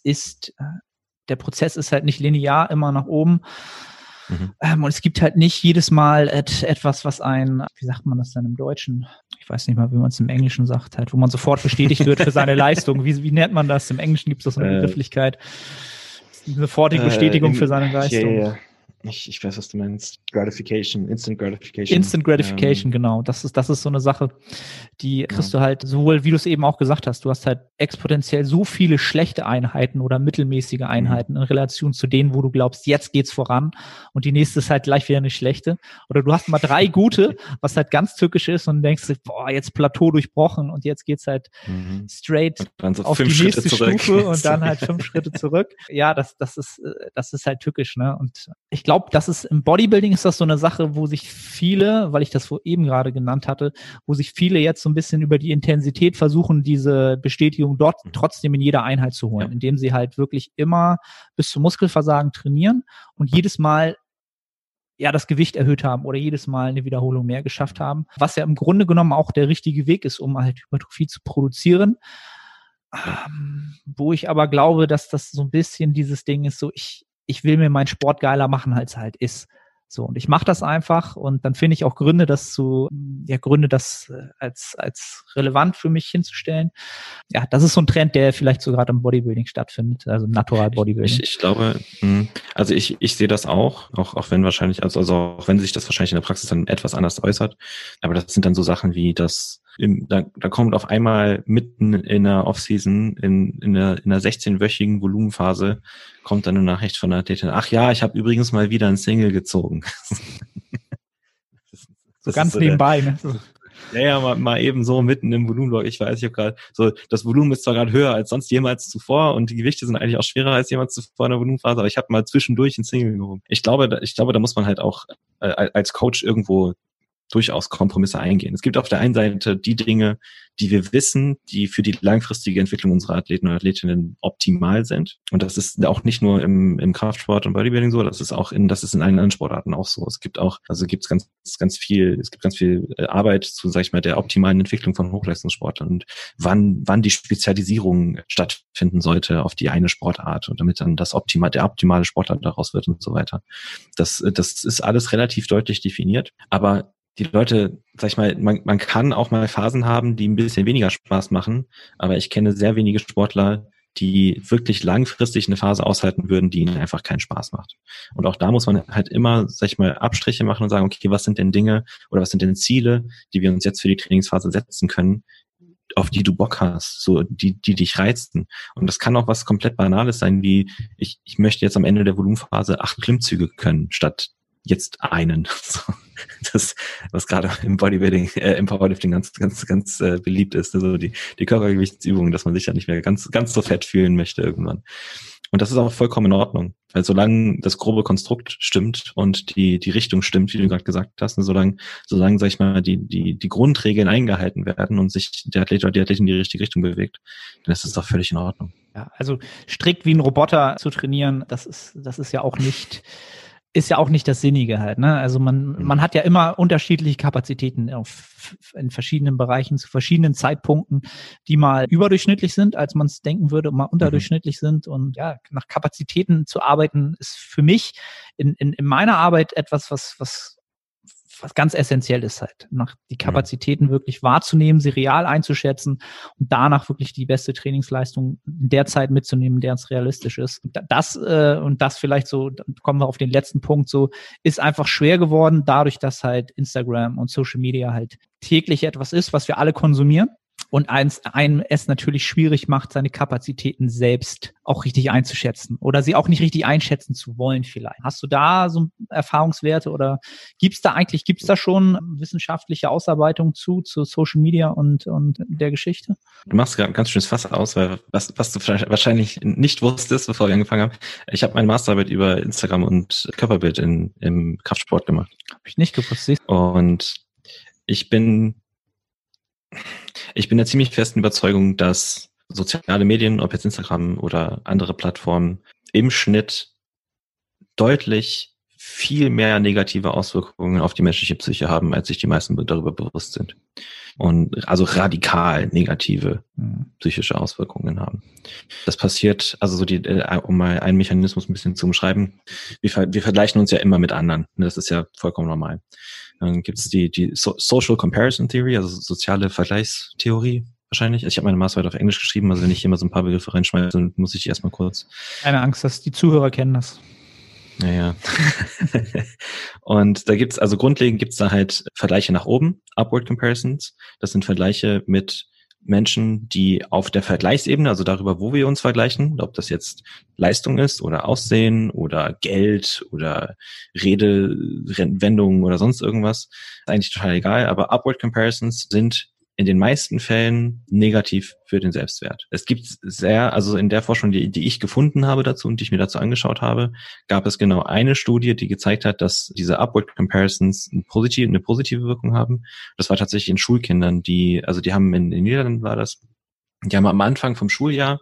der Prozess ist halt nicht linear immer nach oben. Und es gibt halt nicht jedes Mal etwas, was wie sagt man das denn im Deutschen? Ich weiß nicht mal, wie man es im Englischen sagt, halt, wo man sofort bestätigt wird für seine Leistung. Wie nennt man das? Im Englischen gibt es das so eine Begrifflichkeit. Eine sofortige Bestätigung für seine Leistung. Ich weiß, was du meinst. Instant Gratification. Instant Gratification, genau. Das ist so eine Sache, die kriegst du halt sowohl, wie du es eben auch gesagt hast, du hast halt exponentiell so viele schlechte Einheiten oder mittelmäßige Einheiten in Relation zu denen, wo du glaubst, jetzt geht's voran und die nächste ist halt gleich wieder eine schlechte. Oder du hast mal 3 gute, was halt ganz tückisch ist und denkst, boah, jetzt Plateau durchbrochen und jetzt geht's halt straight so auf die nächste Stufe und dann halt 5 Schritte zurück. Ja, das ist halt tückisch, ne? Und ich glaube, das ist im Bodybuilding ist das so eine Sache, wo sich viele, weil ich das eben gerade genannt hatte, wo sich viele jetzt so ein bisschen über die Intensität versuchen, diese Bestätigung dort trotzdem in jeder Einheit zu holen, indem sie halt wirklich immer bis zum Muskelversagen trainieren und jedes Mal das Gewicht erhöht haben oder jedes Mal eine Wiederholung mehr geschafft haben, was ja im Grunde genommen auch der richtige Weg ist, um halt Hypertrophie zu produzieren. Wo ich aber glaube, dass das so ein bisschen dieses Ding ist, so ich will mir meinen Sport geiler machen, als er halt ist. So, und ich mache das einfach und dann finde ich auch Gründe, das als relevant für mich hinzustellen. Ja, das ist so ein Trend, der vielleicht so gerade im Bodybuilding stattfindet, also Natural Bodybuilding. Ich glaube, also ich sehe das auch wenn wahrscheinlich, also auch wenn sich das wahrscheinlich in der Praxis dann etwas anders äußert, aber das sind dann so Sachen wie das, da kommt auf einmal mitten in der Offseason, in einer 16-wöchigen Volumenphase, kommt dann eine Nachricht von der Athletin, ach ja, ich habe übrigens mal wieder ein Single gezogen. So ganz nebenbei, ne? Ja, mal eben so mitten im Volumenblock. Ich weiß, ich habe gerade so, das Volumen ist zwar gerade höher als sonst jemals zuvor und die Gewichte sind eigentlich auch schwerer als jemals zuvor in der Volumenphase, aber ich habe mal zwischendurch ein Single gehoben. Ich glaube, da muss man halt auch als Coach irgendwo durchaus Kompromisse eingehen. Es gibt auf der einen Seite die Dinge, die wir wissen, die für die langfristige Entwicklung unserer Athleten und Athletinnen optimal sind. Und das ist auch nicht nur im Kraftsport und Bodybuilding so, das ist in allen anderen Sportarten auch so. Es gibt ganz viel Arbeit zu, sag ich mal, der optimalen Entwicklung von Hochleistungssportlern und wann die Spezialisierung stattfinden sollte auf die eine Sportart und damit dann der optimale Sportler daraus wird und so weiter. Das ist alles relativ deutlich definiert, aber die Leute, sag ich mal, man kann auch mal Phasen haben, die ein bisschen weniger Spaß machen, aber ich kenne sehr wenige Sportler, die wirklich langfristig eine Phase aushalten würden, die ihnen einfach keinen Spaß macht. Und auch da muss man halt immer, sag ich mal, Abstriche machen und sagen, okay, was sind denn Dinge oder was sind denn Ziele, die wir uns jetzt für die Trainingsphase setzen können, auf die du Bock hast, so die dich reizen. Und das kann auch was komplett Banales sein, wie ich möchte jetzt am Ende der Volumenphase 8 Klimmzüge können, statt jetzt einen. So, das, was gerade im Bodybuilding, im Powerlifting ganz beliebt ist, also die Körpergewichtsübungen, dass man sich ja nicht mehr ganz so fett fühlen möchte irgendwann. Und das ist auch vollkommen in Ordnung, weil solange das grobe Konstrukt stimmt und die Richtung stimmt, wie du gerade gesagt hast, und solange, sag ich mal, die Grundregeln eingehalten werden und sich der Athlet oder die Athletin in die richtige Richtung bewegt, dann ist das doch völlig in Ordnung. Ja, also strikt wie ein Roboter zu trainieren, das ist ja auch nicht das Sinnige halt, ne? Also man hat ja immer unterschiedliche Kapazitäten in verschiedenen Bereichen zu verschiedenen Zeitpunkten, die mal überdurchschnittlich sind, als man es denken würde, und mal unterdurchschnittlich sind. Und ja, nach Kapazitäten zu arbeiten, ist für mich in meiner Arbeit etwas, was ganz essentiell ist halt, nach die Kapazitäten wirklich wahrzunehmen, sie real einzuschätzen und danach wirklich die beste Trainingsleistung in der Zeit mitzunehmen, in der es realistisch ist. Das vielleicht so, dann kommen wir auf den letzten Punkt, so ist einfach schwer geworden, dadurch, dass halt Instagram und Social Media halt täglich etwas ist, was wir alle konsumieren. Und einem es natürlich schwierig macht, seine Kapazitäten selbst auch richtig einzuschätzen oder sie auch nicht richtig einschätzen zu wollen vielleicht. Hast du da so Erfahrungswerte oder gibt's da schon wissenschaftliche Ausarbeitung zu Social Media und der Geschichte? Du machst gerade ein ganz schönes Fass aus, weil was du wahrscheinlich nicht wusstest, bevor wir angefangen haben. Ich habe meine Masterarbeit über Instagram und Körperbild im Kraftsport gemacht. Habe ich nicht gewusst. Und ich bin der ziemlich festen Überzeugung, dass soziale Medien, ob jetzt Instagram oder andere Plattformen, im Schnitt deutlich viel mehr negative Auswirkungen auf die menschliche Psyche haben, als sich die meisten darüber bewusst sind. Und also radikal negative psychische Auswirkungen haben. Das passiert, also so um mal einen Mechanismus ein bisschen zu umschreiben, wir vergleichen uns ja immer mit anderen. Das ist ja vollkommen normal. Dann gibt es die Social Comparison Theory, also soziale Vergleichstheorie wahrscheinlich. Ich habe meine Masterarbeit auf Englisch geschrieben, also wenn ich hier mal so ein paar Begriffe reinschmeiße, dann muss ich die erstmal kurz. Keine Angst, dass die Zuhörer kennen das. Naja. Und da gibt's, also grundlegend gibt's da halt Vergleiche nach oben, Upward Comparisons. Das sind Vergleiche mit Menschen, die auf der Vergleichsebene, also darüber, wo wir uns vergleichen, ob das jetzt Leistung ist oder Aussehen oder Geld oder Redewendungen oder sonst irgendwas, ist eigentlich total egal. Aber Upward Comparisons sind in den meisten Fällen negativ für den Selbstwert. Es gibt also in der Forschung, die ich gefunden habe dazu und die ich mir dazu angeschaut habe, gab es genau eine Studie, die gezeigt hat, dass diese Upward Comparisons eine positive Wirkung haben. Das war tatsächlich in Schulkindern, die haben in den Niederlanden war das, die haben am Anfang vom Schuljahr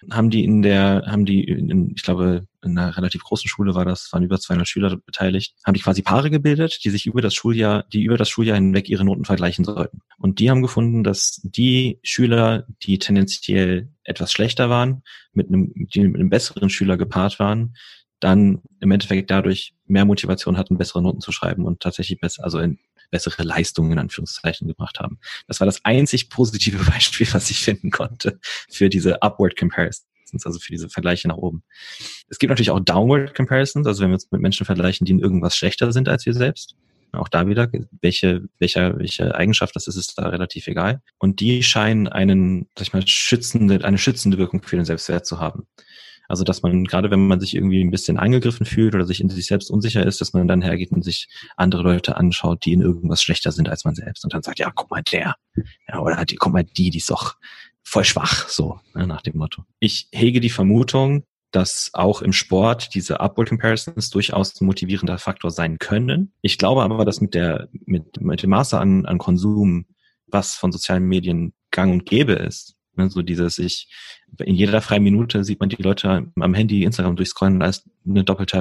ich glaube, in einer relativ großen Schule waren über 200 Schüler beteiligt, haben die quasi Paare gebildet, die über das Schuljahr hinweg ihre Noten vergleichen sollten. Und die haben gefunden, dass die Schüler, die tendenziell etwas schlechter waren, die mit einem besseren Schüler gepaart waren, dann im Endeffekt dadurch mehr Motivation hatten, bessere Noten zu schreiben und tatsächlich bessere Leistungen in Anführungszeichen gebracht haben. Das war das einzig positive Beispiel, was ich finden konnte für diese Upward Comparisons, also für diese Vergleiche nach oben. Es gibt natürlich auch Downward Comparisons, also wenn wir uns mit Menschen vergleichen, die in irgendwas schlechter sind als wir selbst. Auch da wieder, welche Eigenschaft das ist da relativ egal. Und die scheinen eine schützende Wirkung für den Selbstwert zu haben. Also, dass man, gerade wenn man sich irgendwie ein bisschen angegriffen fühlt oder sich in sich selbst unsicher ist, dass man dann hergeht und sich andere Leute anschaut, die in irgendwas schlechter sind als man selbst und dann sagt, ja, guck mal, der. Ja, oder guck mal, die ist doch voll schwach, so, nach dem Motto. Ich hege die Vermutung, dass auch im Sport diese Upward Comparisons durchaus ein motivierender Faktor sein können. Ich glaube aber, dass mit dem Maße an Konsum, was von sozialen Medien gang und gäbe ist, so in jeder freien Minute sieht man die Leute am Handy Instagram durchscrollen als eine Doppeltap,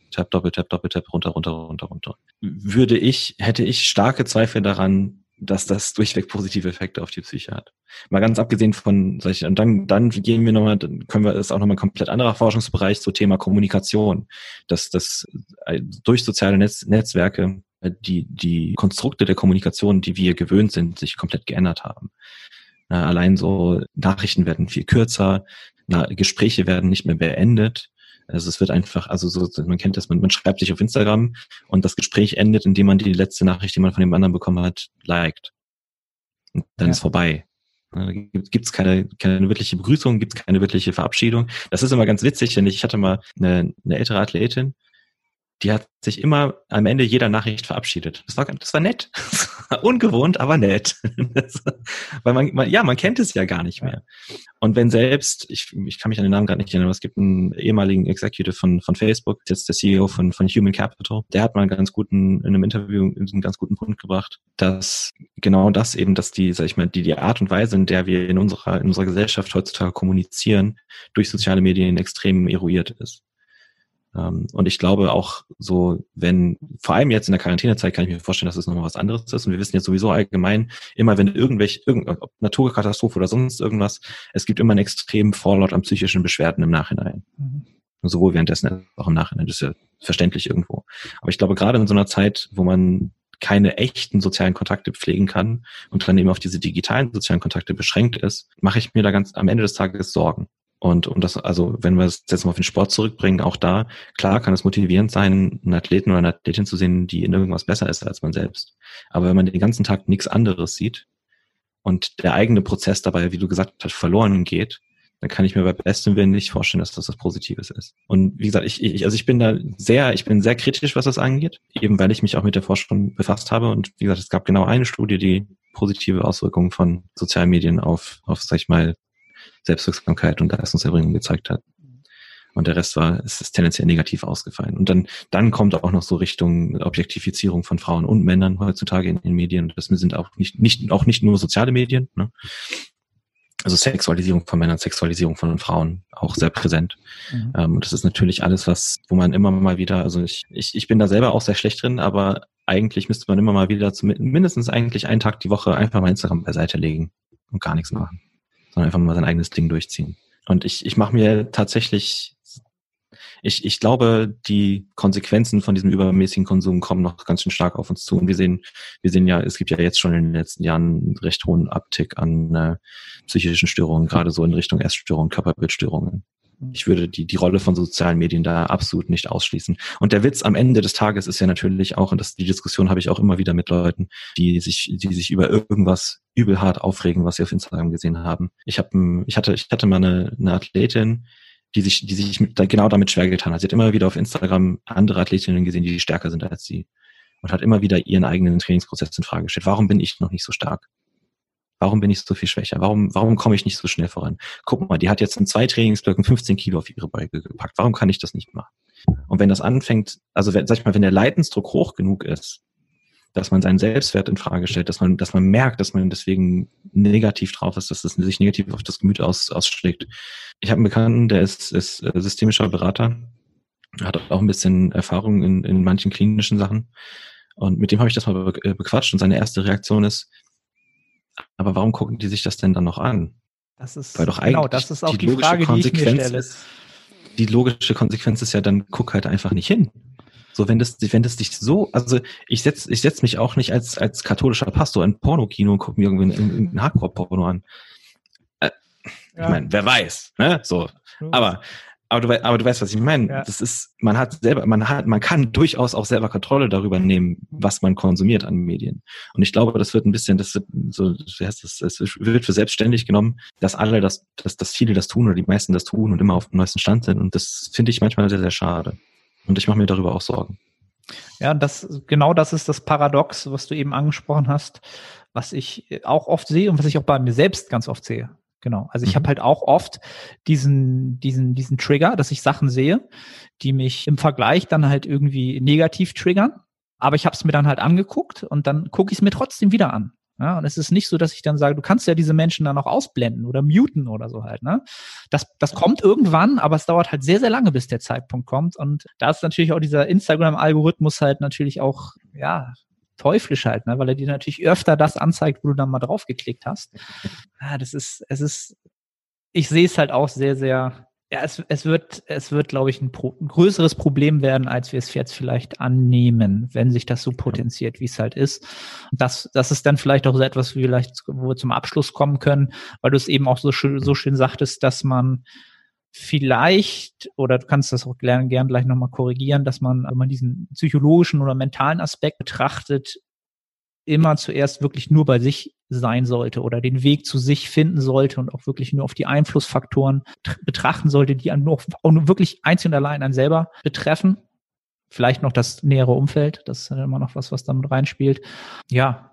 runter. Hätte ich starke Zweifel daran, dass das durchweg positive Effekte auf die Psyche hat. Mal ganz abgesehen von solchen, und dann können wir, ist auch nochmal ein komplett anderer Forschungsbereich zum Thema Kommunikation, dass durch soziale Netzwerke die Konstrukte der Kommunikation, die wir gewöhnt sind, sich komplett geändert haben. Allein so Nachrichten werden viel kürzer, Gespräche werden nicht mehr beendet. Also es wird einfach, man kennt das, man schreibt sich auf Instagram und das Gespräch endet, indem man die letzte Nachricht, die man von dem anderen bekommen hat, liked. Und dann ist vorbei. Da gibt's keine wirkliche Begrüßung, gibt's keine wirkliche Verabschiedung. Das ist immer ganz witzig, denn ich hatte mal eine ältere Athletin, die hat sich immer am Ende jeder Nachricht verabschiedet. Das war nett. Ungewohnt, aber nett. Weil man kennt es ja gar nicht mehr. Und wenn selbst, ich kann mich an den Namen gerade nicht erinnern, aber es gibt einen ehemaligen Executive von Facebook, jetzt der CEO von Human Capital, der hat mal in einem Interview einen ganz guten Punkt gebracht, dass genau das eben, dass die Art und Weise, in der wir in unserer Gesellschaft heutzutage kommunizieren, durch soziale Medien extrem eruiert ist. Und ich glaube auch so, vor allem jetzt in der Quarantänezeit kann ich mir vorstellen, dass es nochmal was anderes ist. Und wir wissen jetzt sowieso allgemein, immer wenn ob Naturkatastrophe oder sonst irgendwas, es gibt immer einen extremen Fallout an psychischen Beschwerden im Nachhinein. Mhm. Sowohl währenddessen als auch im Nachhinein. Das ist ja verständlich irgendwo. Aber ich glaube, gerade in so einer Zeit, wo man keine echten sozialen Kontakte pflegen kann und dann eben auf diese digitalen sozialen Kontakte beschränkt ist, mache ich mir da ganz am Ende des Tages Sorgen. Und das, also wenn wir es jetzt mal auf den Sport zurückbringen, auch da, klar kann es motivierend sein, einen Athleten oder eine Athletin zu sehen, die in irgendwas besser ist als man selbst. Aber wenn man den ganzen Tag nichts anderes sieht und der eigene Prozess dabei, wie du gesagt hast, verloren geht, dann kann ich mir bei bestem Willen nicht vorstellen, dass das was Positives ist. Und wie gesagt, ich bin sehr kritisch, was das angeht, eben weil ich mich auch mit der Forschung befasst habe. Und wie gesagt, es gab genau eine Studie, die positive Auswirkungen von sozialen Medien auf sag ich mal, Selbstwirksamkeit und Leistungserbringung gezeigt hat. Und der Rest ist tendenziell negativ ausgefallen. Und dann kommt auch noch so Richtung Objektifizierung von Frauen und Männern heutzutage in den Medien. Und das sind auch nicht nur soziale Medien, ne? Also Sexualisierung von Männern, Sexualisierung von Frauen auch sehr präsent. Mhm. Und das ist natürlich alles, wo man immer mal wieder, also ich bin da selber auch sehr schlecht drin, aber eigentlich müsste man immer mal wieder mindestens eigentlich einen Tag die Woche einfach mal Instagram beiseite legen und gar nichts machen, sondern einfach mal sein eigenes Ding durchziehen. Und ich mache mir tatsächlich, ich glaube, die Konsequenzen von diesem übermäßigen Konsum kommen noch ganz schön stark auf uns zu. Und wir sehen ja, es gibt ja jetzt schon in den letzten Jahren einen recht hohen Uptick an psychischen Störungen, gerade so in Richtung Essstörungen, Körperbildstörungen. Ich würde die Rolle von sozialen Medien da absolut nicht ausschließen. Und der Witz am Ende des Tages ist ja natürlich auch, und die Diskussion habe ich auch immer wieder mit Leuten, die sich über irgendwas übel hart aufregen, was sie auf Instagram gesehen haben. Ich hatte mal eine Athletin, die sich genau damit schwer getan hat. Sie hat immer wieder auf Instagram andere Athletinnen gesehen, die stärker sind als sie. Und hat immer wieder ihren eigenen Trainingsprozess in Frage gestellt. Warum bin ich noch nicht so stark? Warum bin ich so viel schwächer? Warum komme ich nicht so schnell voran? Guck mal, die hat jetzt in 2 Trainingsblöcken 15 Kilo auf ihre Beuge gepackt. Warum kann ich das nicht machen? Und wenn das anfängt, also wenn der Leidensdruck hoch genug ist, dass man seinen Selbstwert in Frage stellt, dass man merkt, dass man deswegen negativ drauf ist, dass das sich negativ auf das Gemüt ausschlägt. Ich habe einen Bekannten, der ist systemischer Berater, hat auch ein bisschen Erfahrung in manchen klinischen Sachen. Und mit dem habe ich das mal bequatscht und seine erste Reaktion ist, aber warum gucken die sich das denn dann noch an? Das ist, weil doch eigentlich das ist auch die Frage, die ich mir stelle. Die logische Konsequenz ist ja dann, guck halt einfach nicht hin. So, wenn das dich so, also ich setz mich auch nicht als katholischer Pastor in Pornokino und gucke mir irgendwie einen Hardcore-Porno an. Ich meine, wer weiß, ne? So. Aber du weißt, was ich meine. Ja. Das ist, man kann durchaus auch selber Kontrolle darüber nehmen, was man konsumiert an Medien. Und ich glaube, es wird für selbstständig genommen, dass viele das tun oder die meisten das tun und immer auf dem neuesten Stand sind. Und das finde ich manchmal sehr, sehr schade. Und ich mache mir darüber auch Sorgen. Ja, das ist das Paradox, was du eben angesprochen hast, was ich auch oft sehe und was ich auch bei mir selbst ganz oft sehe. Genau. Also ich habe halt auch oft diesen Trigger, dass ich Sachen sehe, die mich im Vergleich dann halt irgendwie negativ triggern. Aber ich habe es mir dann halt angeguckt und dann gucke ich es mir trotzdem wieder an. Ja, und es ist nicht so, dass ich dann sage, du kannst ja diese Menschen dann auch ausblenden oder muten oder so halt. Ne? Das kommt irgendwann, aber es dauert halt sehr, sehr lange, bis der Zeitpunkt kommt. Und da ist natürlich auch dieser Instagram-Algorithmus halt natürlich auch, ja, teuflisch halt, ne, weil er dir natürlich öfter das anzeigt, wo du dann mal drauf geklickt hast. Ja, ich sehe es halt auch sehr, sehr, ja, es wird, glaube ich, ein größeres Problem werden, als wir es jetzt vielleicht annehmen, wenn sich das so potenziert, wie es halt ist. Das ist dann vielleicht auch so etwas, wo wir zum Abschluss kommen können, weil du es eben auch so schön sagtest, dass man vielleicht, oder du kannst das auch gern gleich nochmal korrigieren, dass man, wenn man diesen psychologischen oder mentalen Aspekt betrachtet, immer zuerst wirklich nur bei sich sein sollte oder den Weg zu sich finden sollte und auch wirklich nur auf die Einflussfaktoren betrachten sollte, die auch nur wirklich einzig und allein einen selber betreffen. Vielleicht noch das nähere Umfeld, das ist immer noch was damit reinspielt. Ja,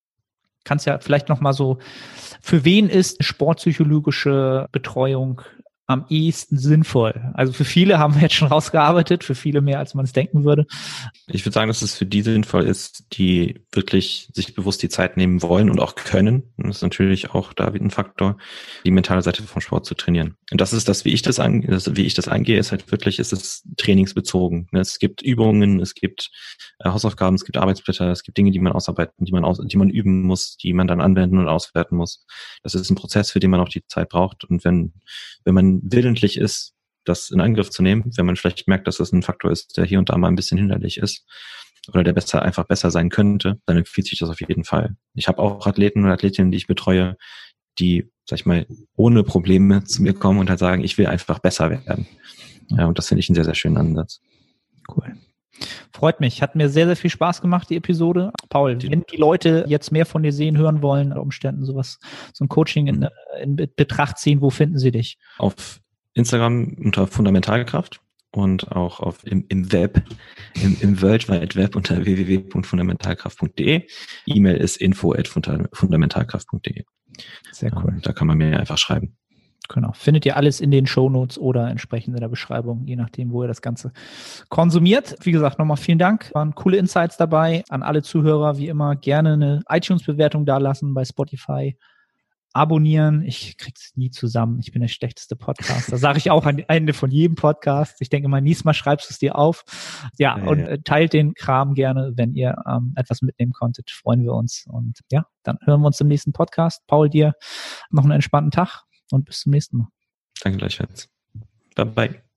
kannst ja vielleicht noch mal so, für wen ist sportpsychologische Betreuung am ehesten sinnvoll? Also für viele haben wir jetzt schon rausgearbeitet, für viele mehr, als man es denken würde. Ich würde sagen, dass es für die sinnvoll ist, die wirklich sich bewusst die Zeit nehmen wollen und auch können. Und das ist natürlich auch da wieder ein Faktor, die mentale Seite vom Sport zu trainieren. Und das ist das, wie ich das angehe, ist halt wirklich, ist es trainingsbezogen. Es gibt Übungen, es gibt Hausaufgaben, es gibt Arbeitsblätter, es gibt Dinge, die man ausarbeiten, die man üben muss, die man dann anwenden und auswerten muss. Das ist ein Prozess, für den man auch die Zeit braucht. Und wenn man willentlich ist, das in Angriff zu nehmen, wenn man vielleicht merkt, dass das ein Faktor ist, der hier und da mal ein bisschen hinderlich ist oder der einfach besser sein könnte, dann empfiehlt sich das auf jeden Fall. Ich habe auch Athleten und Athletinnen, die ich betreue, die, sag ich mal, ohne Probleme zu mir kommen und halt sagen, ich will einfach besser werden. Ja, und das finde ich einen sehr, sehr schönen Ansatz. Cool. Freut mich. Hat mir sehr, sehr viel Spaß gemacht, die Episode. Paul, wenn die Leute jetzt mehr von dir sehen, hören wollen, unter Umständen so ein Coaching in Betracht ziehen, wo finden sie dich? Auf Instagram unter Fundamentalkraft und auch im Web, im World Wide Web unter www.fundamentalkraft.de. E-Mail ist info@fundamentalkraft.de. Sehr cool. Da kann man mir einfach schreiben. Genau. Findet ihr alles in den Shownotes oder entsprechend in der Beschreibung, je nachdem, wo ihr das Ganze konsumiert. Wie gesagt, nochmal vielen Dank. Waren coole Insights dabei. An alle Zuhörer, wie immer, gerne eine iTunes-Bewertung dalassen, bei Spotify abonnieren. Ich krieg's nie zusammen. Ich bin der schlechteste Podcaster. Sage ich auch am Ende von jedem Podcast. Ich denke mal, nächstes Mal schreibst du es dir auf. Ja, und teilt den Kram gerne, wenn ihr etwas mitnehmen konntet. Freuen wir uns. Und ja, dann hören wir uns im nächsten Podcast. Paul, dir noch einen entspannten Tag und bis zum nächsten Mal. Danke gleichfalls. Bye bye.